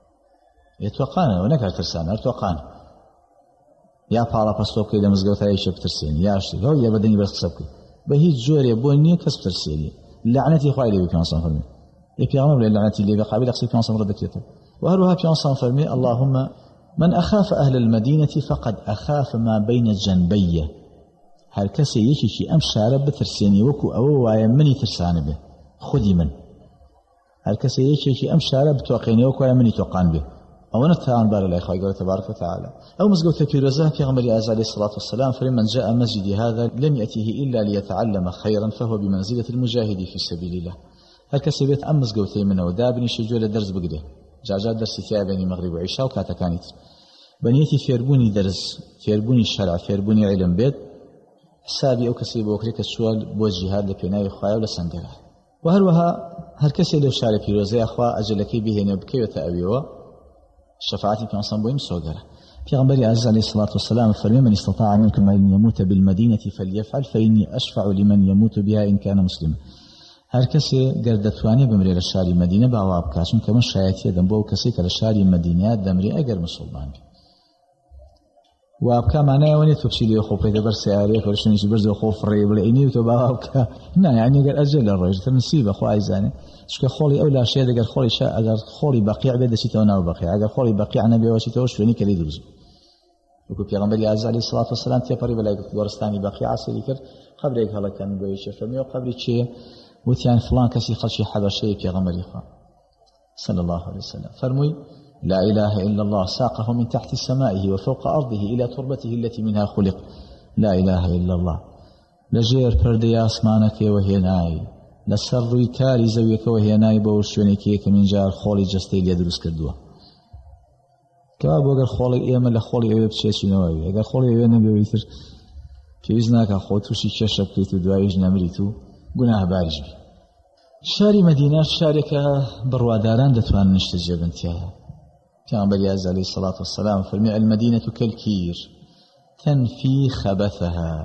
يتوقعنا ونكر ترسانا يتوقعنا يا فعلا بستوكي إذا مزقوتها يشك ترسيني يا أشتي هو يا بدني بس تصبكي بهي جوري بوني كسب ترسيني لعنتي خواهي اللي بكي أنصان فرمي يكي عمر لعنتي اللي بقابل أقصي في أنصان ردك يتو وهروها في أنصان فرمي اللهم من أخاف أهل المدينة فقد أخاف ما بين الجنبية هر کسی یکی که ام شاره بترسینی وکو او وایم منی ترسانه به خودی من هەر کەسێ یەکێکی ئەم شارە بتوقێنەوە کۆیان منی تۆقان بێ ئەوە نەتوان بارە لای خۆی گەورە تەبارەک و تەعالە. ئەو مزگەوتە پیرۆزە پێغەمبەری ئازیز عەلەیهی الصلاة والسلام فەرمووی من جاء مسجدي هذا لم يأته إلا ليتعلم خيرا فهو بمنزلة المجاهد في سبيل الله. هەر کەسێ بێت ئەم مزگەوتەی منەوە دابنیشە گوێ لە دەرس بگرێ جاجات دەرسی تیا بینی مەغریب و عیشا و کاتەکانی تر بەنیەتی فێربوونی دەرس فێربوونی شەرع فێربوونی عیلم بێت حسابی ئەو کەسێ بۆ کرێ کە چووە بۆ جیهاد لە پێناوی خوایە و لە سەنگەرە. و هەروەها هەر کەسێ لەو شارە پیرۆزەیە خوا ئەجەلەکەی بهێنێ بکەوێتە ئەویەوە شفاعتی پیامبەر بۆ مسۆگەرە. پیغمبری عزیز علیه الصلاة والسلام فرمی من استطاع منكم أن يموت بالمدينة فليفعل فإني أشفع لمن يموت بها إن كان مسلما. هر کسی گردتوانی بمری لشاری مدینه با واب کاشون که من شایعتی دم با کسی که لشاری مدینه دمری اگر مسلمان بی. واب که معنی اونی تو بشیلی خوب پیدا بر سیاره کارشونیش برز خوب فری ولی اینی تو با واب که نه یعنی اگر اجل الرجل تنسیب خو عايزانه شو خالی اول شيء اگر خالی شا اگر خالی بقیع بده شی تو نه بقیع اگر خالی بقیع نبی واشی تو شونی کلی درز. وكو پیغمبر عزیز علیه الصلاة والسلام تی پری بلای گورستانی بقیع عسلی کرد قبر یک حالا کن گویش فرمی و قبر چیه وتيان فلان كسي خلشي حبشي بيغمر إخوان صلى الله عليه وسلم فرمي لا إله إلا الله ساقه من تحت سمائه وفوق أرضه إلى تربته التي منها خلق لا إله إلا الله لجير پردي آسمانك وهي ناي لسر كاري زويك وهي ناي بوشونيك من جار خولي جستي ليدرس كردوه كابو اگر خولي ايما لخولي ايوه بشيشي نوائي اگر خولي ايوه نبيويتر كيوزناك خوتوشي كشب كيتو دوايج نمريتو گناه بارج بی. شاری مدینه شاری که برواداران دتوان نشتجه بنتیها. پیامبر عزیز علیه الصلاة والسلام فرمی المدینه كالكير تنفي خبثها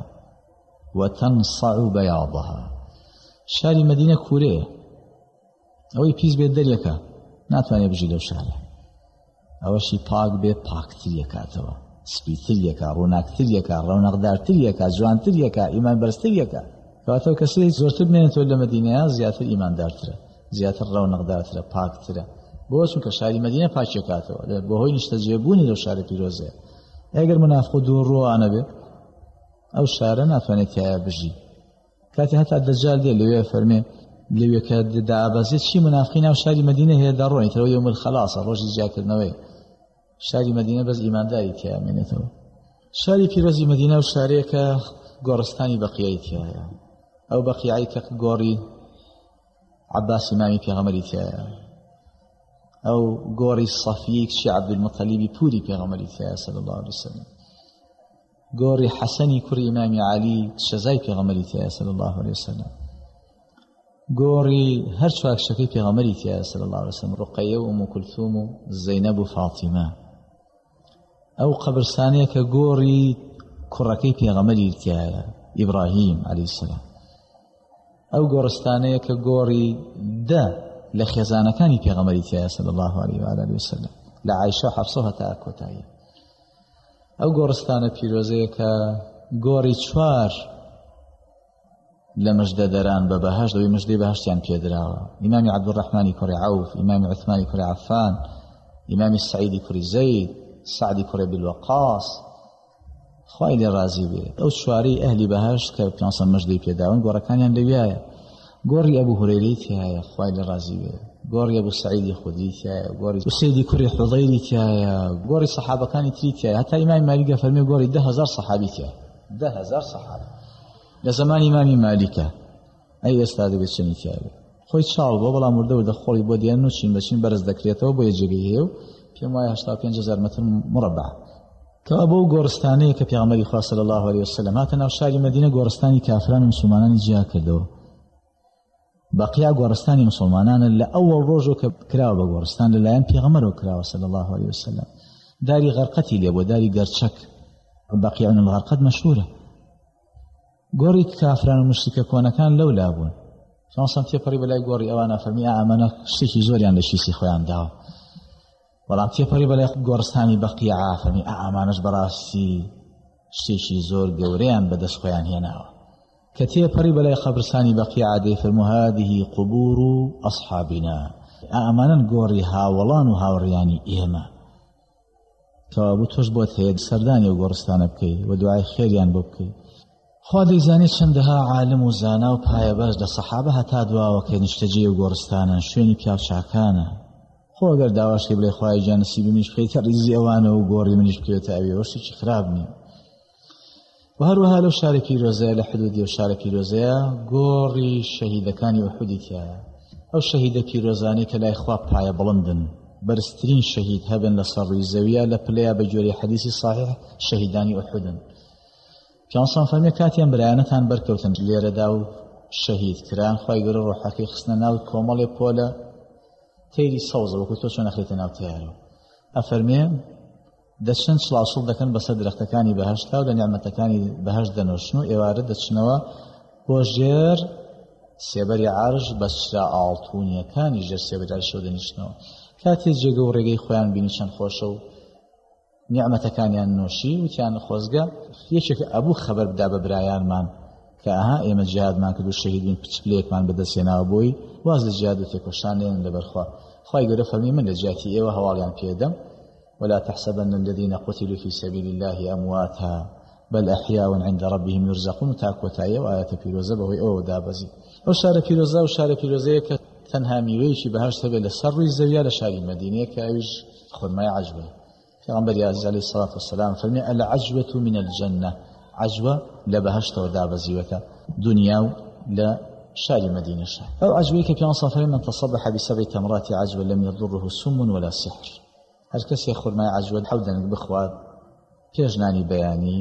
وتنصع بياضها. شاری مدینه کوره اوی پیز بید دریکا ناتوانی بجی لو شاره اوشی پاک بید پاکتریکا توا سپیتریکا روناکتریکا روناقدارتریکا جوانتریکا ایمان برستریکا فاتو کسی زورت بینن تو لمدینه زیاتر ایمان دارتره زیاتر رونق دارتره پاکتره بۆ چونکە شاری مدینە پاکێکاتەوە بۆ هۆی نیشتەجێبوونی لەو شارە پیرۆزەیە. ئەگەر منافق و دووڕۆوانە بێ ئەو شارە ناتوانێت تایە بژی. کاتی هەتا دەجال دێ لەوێ فەرمێ لەوێ کە دابەزێت چی منافقی ناو شاری مدینە هەیە دەڕۆنی تەوە یوم الخەلاصە ڕۆژی جیاکردنەوەی شاری مدینە بەس ئیمانداری تایە مێنێتەوە. شاری پیرۆزی مدینە و شارەیە کە گۆڕستانی بەقیەی تایە ئەو بەقیعی کە گۆڕی عباس مامی پێغەمبەری تایە ئەو گۆڕی سەفیەی کچی عەبدولمەطەلیبی پووری پێغەمبەری تایە صلی الله علیه وسلم گۆڕی حەسەنی کوڕی ئیمامی عەلی شەزای پێغەمبەری تایە صلی الله علیه وسلم گۆڕی هەر چواکشەکەی پێغەمبەری تایە صلی الله علیه وسلم ڕوقەیە و ئوم کولثوم و زەینەب و فاتیمە ئەو قەبرستانەیە کە گۆڕی کوڕەکەی پێغەمبەری تایە ئیبراهیم عەلەیهی السەلام ئەو گۆڕستانەیە کە گۆڕی دە لە خێزانەکانی پێغەمبەری تایە صلی الله علیه و آله وسلم لە عایشە و حەفسە هەتا کۆتاییە. ئەو گۆڕستانە پیرۆزەیە کە گۆڕی چوار لە مژدە دەران بە بەهەشت ئەوەی مژدەی بەهەشتیان پێدراوە ئیمامی عەبدوڕەحمانی کوڕی عەوف ئیمامی عوثمانی کوڕی عەفان ئیمامی سەعیدی کوڕی زەید سعدی کوڕی بلوەقاس خوای لێ ڕازی بێ. ئەو چوارەی ئەهلی بەهەشت کە پێنجسەد مژدەی پێداون گۆڕەکانیان لەویایە. گۆڕی ئەبوو هورەیرەی تایە خوای لێ ڕازی بێ گۆڕی ئەبوو سەعیدی خودری تایە گۆڕی ئوسەیدی کوڕی حوضەیری تایە گۆڕی سەحابەکانی تری تایە هەتا ئیمامی مالیکە فەرمێ گۆڕی دە هەزار سەحابی تایە دە هەزار سەحابە لە زەمانی ئیمامی مالیکە. ئەی ئێستا دەبێت چنی تایە خۆی چاڵ بۆ بەڵام وردە وردە خۆڵی بۆ دیێن و چین بەچین بەرز دەکرێتەوە بۆ یەجێگەی هەیە و پێم وایە هەشتا و پێنج هەزار مەتر مربع کەوا بۆ گۆڕستانەیە کە پێغەمبەری خوا صلی الله علیه وسلم هاتە ناو شاری مەدینە گۆڕستانی کافران و مسلمانانی جیا کردەوە. بەقیا گۆڕستانی مسلمانانە لە ئەوەڵ ڕۆژۆ کە کراوە بە گۆڕستان لەلایەن پێغەمبەرەوە کراوە صلی الله علیه وسلم. داری غەرقەتی لێ بۆ داری گەرچەک بەقیعون الغەرقەت مەشهورە. گۆڕی کافران و مشریکە کۆنەکان لەولا بوون. شانسەم تێپەڕی بەلای گۆڕی ئەوانە فەرمی ئەمانە شتێکی زۆریان لە شیسی خۆیان داوە. بەڵام تێپەڕی بەلای گۆڕستانی بەقیعا فەرمی ئەمانەش بەڕاستی شتێکی زۆر گەورەیان بەدەست خۆیان هێناوە. کە تێپەڕی بەلای قەبرستانی بەقیعا دەی فەرموو هذه قبور ئەصحابنا ئەمانن گۆڕی هاوڵان و هاوڕێیانی ئێمە. کەوا بوو تۆش بۆت هەیە سەردانی و گۆڕستانە بکەی و دوعای خێریان بۆ بکەی خوا دەیزانێت چەندەها عالم و زانا و پایەبەش لە سەحابە هەتا دواوە کە نیشتەجێ و گۆڕستانە شوێنی پیاو چاکانە. خۆ ئەگەر داواشی بڵێ خوای گیان نسیبی منیش بکەیتە ڕیزی ئەوانە و گۆڕی منیش بکەوێتە ئەوێ وەشتێکی خراپ نییە. و هەروەها لەو شارە پیرۆزەیە لە حدودی و شارە پیرۆزەیە گۆڕی شەهیدەکانی ئوحودی تایە. ئەو شەهیدە پیرۆزانەی کە لای خوا پایە بڵندن، بەرزترین شەهید هەبن لە سەڕووی زەویە لە پلەیە بە جۆرەی حەدیسی صاحیح شەهیدانی ئوحودن. پیانسان فەرمێ کاتیان برایانەتان بەرکەوتن لێرەدا و شەهید کران، خوای گەورە ڕۆحەکەی خستنە ناو کۆمەڵێ پۆلە تێری سەوزە وەکو تۆ چۆن ئەخرێتە ناو تیارەوە. ئەفەرمێ دەچن سڵاسڵ دەکەن بەسەر درەختەکانی بەهەشتا و لە نیعمەتەکانی بەهەشت دەنووشن و ئێوارە دەچنەوە بۆ ژێر سێبەری عەرش بە چرا ئاڵتوونیەکانی ژێر سێبەری عەرشەوە دەنیشتنەوە. کاتێ جێگە و ڕێگەی خۆیان بینی چەند خۆشە و نیعمەتەکانیان نوۆشی وتیان خۆزگە یەکێک ئەبوو خەبەر بدا بە برایانمان کە ئەها ئێمە جیهادمان کرد و شەهید بووین پچپلەیەکمان بەدەستهێناوە بۆی واز لە جیهاد و تێکۆشان لێنن لەبەرخوا. خوای گەورە فەرمی من لە جیاتی ئێوە هەواڵیان پێدەم ولا تحسبن الذين قتلوا في سبيل الله أمواتا بل أحياء عند ربهم يرزقون تاكوتايا وآيات پیرۆزە بەهۆی ئەوە دابەزی. ئەو شارە پیرۆزە و شارە پیرۆزەیە کە تەنها میوەیەکی بەهەشت هەبێت لە سەر ڕووی زەویە لە شاری مەدینەیە کە ئەویش خورمای عەجوە. پیغمبر عزیز علیه الصلاة والسلام فرمی العجوة من الجنة، عجوة لبهشت ودابزيوتا دنيا لشار مدينة شار. أو عجوة كبيان صفر من تصبح بسبع تمرات عجوة لم يضره سم ولا سحر. هركس يخور ما عجوة حودا بخواد كيجناني بياني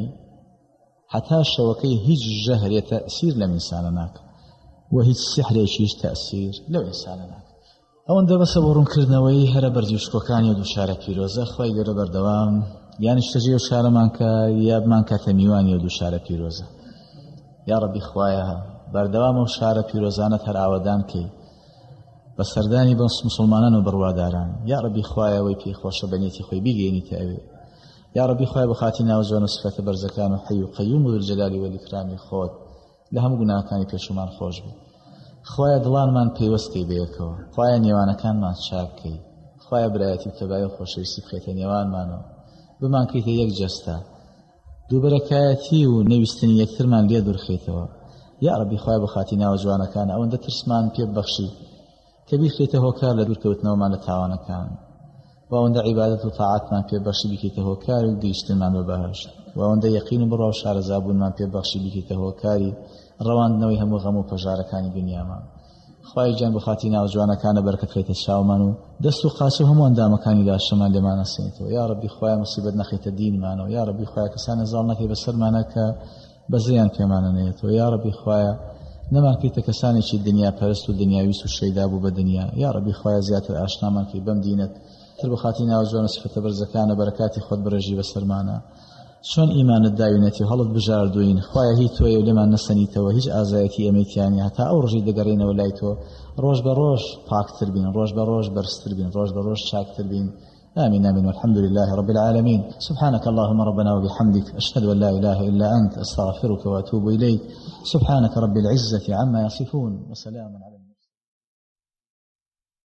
حتى الشوكي هج الجهر يتأثير لم إنسانناك وهج السحر يشيش تأثير لو إنسانناك. ئەوەن دەبەسە بۆ ڕوونکردنەوەی هەرە بەرزیوشکۆکانی و دووشارە پیرۆزە خوای گەورە بەردەوام یان شتەجێ و شارەمان کە یابمان کاتە میوانی و دووشارە پیرۆزە. یا ڕەبی خوایە بەردەوام ئەو شارە پیرۆزانەت هەر ئاوەدان کەی بە سەردانی بە مسلمانان و بڕواداران. یا ڕەبی خوایە ئەوەی پێی خۆشە بەنیەتی خۆی بیگەێنیتە ئەوێ. یا ڕەبی خوایە بە خاتی ناو جوان و سفەتە بەرزەکان و حەی و قەیوم و ذوالجەلالی وەلئیکرامی خۆت لە هەموو گوناهەکانی پێشومان خۆش بێ. خوایە دڵانمان پەیوەستکەی بەیەکەوە، خوایە نێوانەکانمان چاککەی، خوایە برایەتی و تەبای و خۆشەویستی بخەیتە نێوانمانەوە، بمان کەیتە یەک جەستە، دووبەرەکایەتی و نەویستنی یەکترمان لێ دوورخێتەوە. یا ڕەبی خوایە بە خاتی ناوە جوانەکان ئەوەندە ترسمان پێ ببەخشی کە بیخرێتە هۆکار لە دوورکەوتنەوەمان لە تاوانەکان، و ئەوەندە عیبادەت و تاعاتمان پێ بەخشی بیکەیتە هۆکار و گەیشتنمان بە بەهەشت، و ئەوەندە یەقین و بڕوا و شارەزابوونمان پێ بەخشی بیکەیتە هۆکاری ڕەواندنەوەی هەموو غەم و پەژارەکانی دنیامان. خوای گیان بە خاتی ناو جوانەکانە بەرکەت خەیتە چاومان و دەست و قاچ و هەموو ئەندامەکانی لاشەمان لێمان نەسێنێتەوە. یا ڕەبی خوایە مصیبەت نەخەیتە دینمانەوە. یا ڕەبی خوایە کەسان نەزاڵ نەکەی بەسەرمانە کە بەزەیان پێمانە نەیەتەوە. یا ڕەبی خوایە نەمان کەیتە کەسانێکی دنیا پەرست و دنیاویست و شەیدا بوو بە دنیا. یا ڕەبی خوایە زیاتر ئاشنامان کەی بەم دینت تر بە خاتی ناو جوان و سفەتە بەرزەکانە بەرەکاتی خۆت بڕێژی بەسەرمانە. چۆن ئیمانت داوینەتی و هەڵت بژاردوین، خوایە هی تۆیە و لێمان نەسەنیتەوە، هیچ ئازایەتی ئەمەیتیانی هەتا ئەو ڕۆژی دەگەڕێنەوە لای تۆ ڕۆژ بە ڕۆژ پاکتر بین، ڕۆژ بە ڕۆژ بەرزتر بین، ڕۆژ بە ڕۆژ چاکتر بین. آمين آمين والحمد لله رب العالمين. سبحانك اللهم ربنا وبحمدك أشهد أن لا إله إلا أنت أستغفرك وأتوب إليك. سبحانك رب العزة عما يصفون وسلام على المرسلين.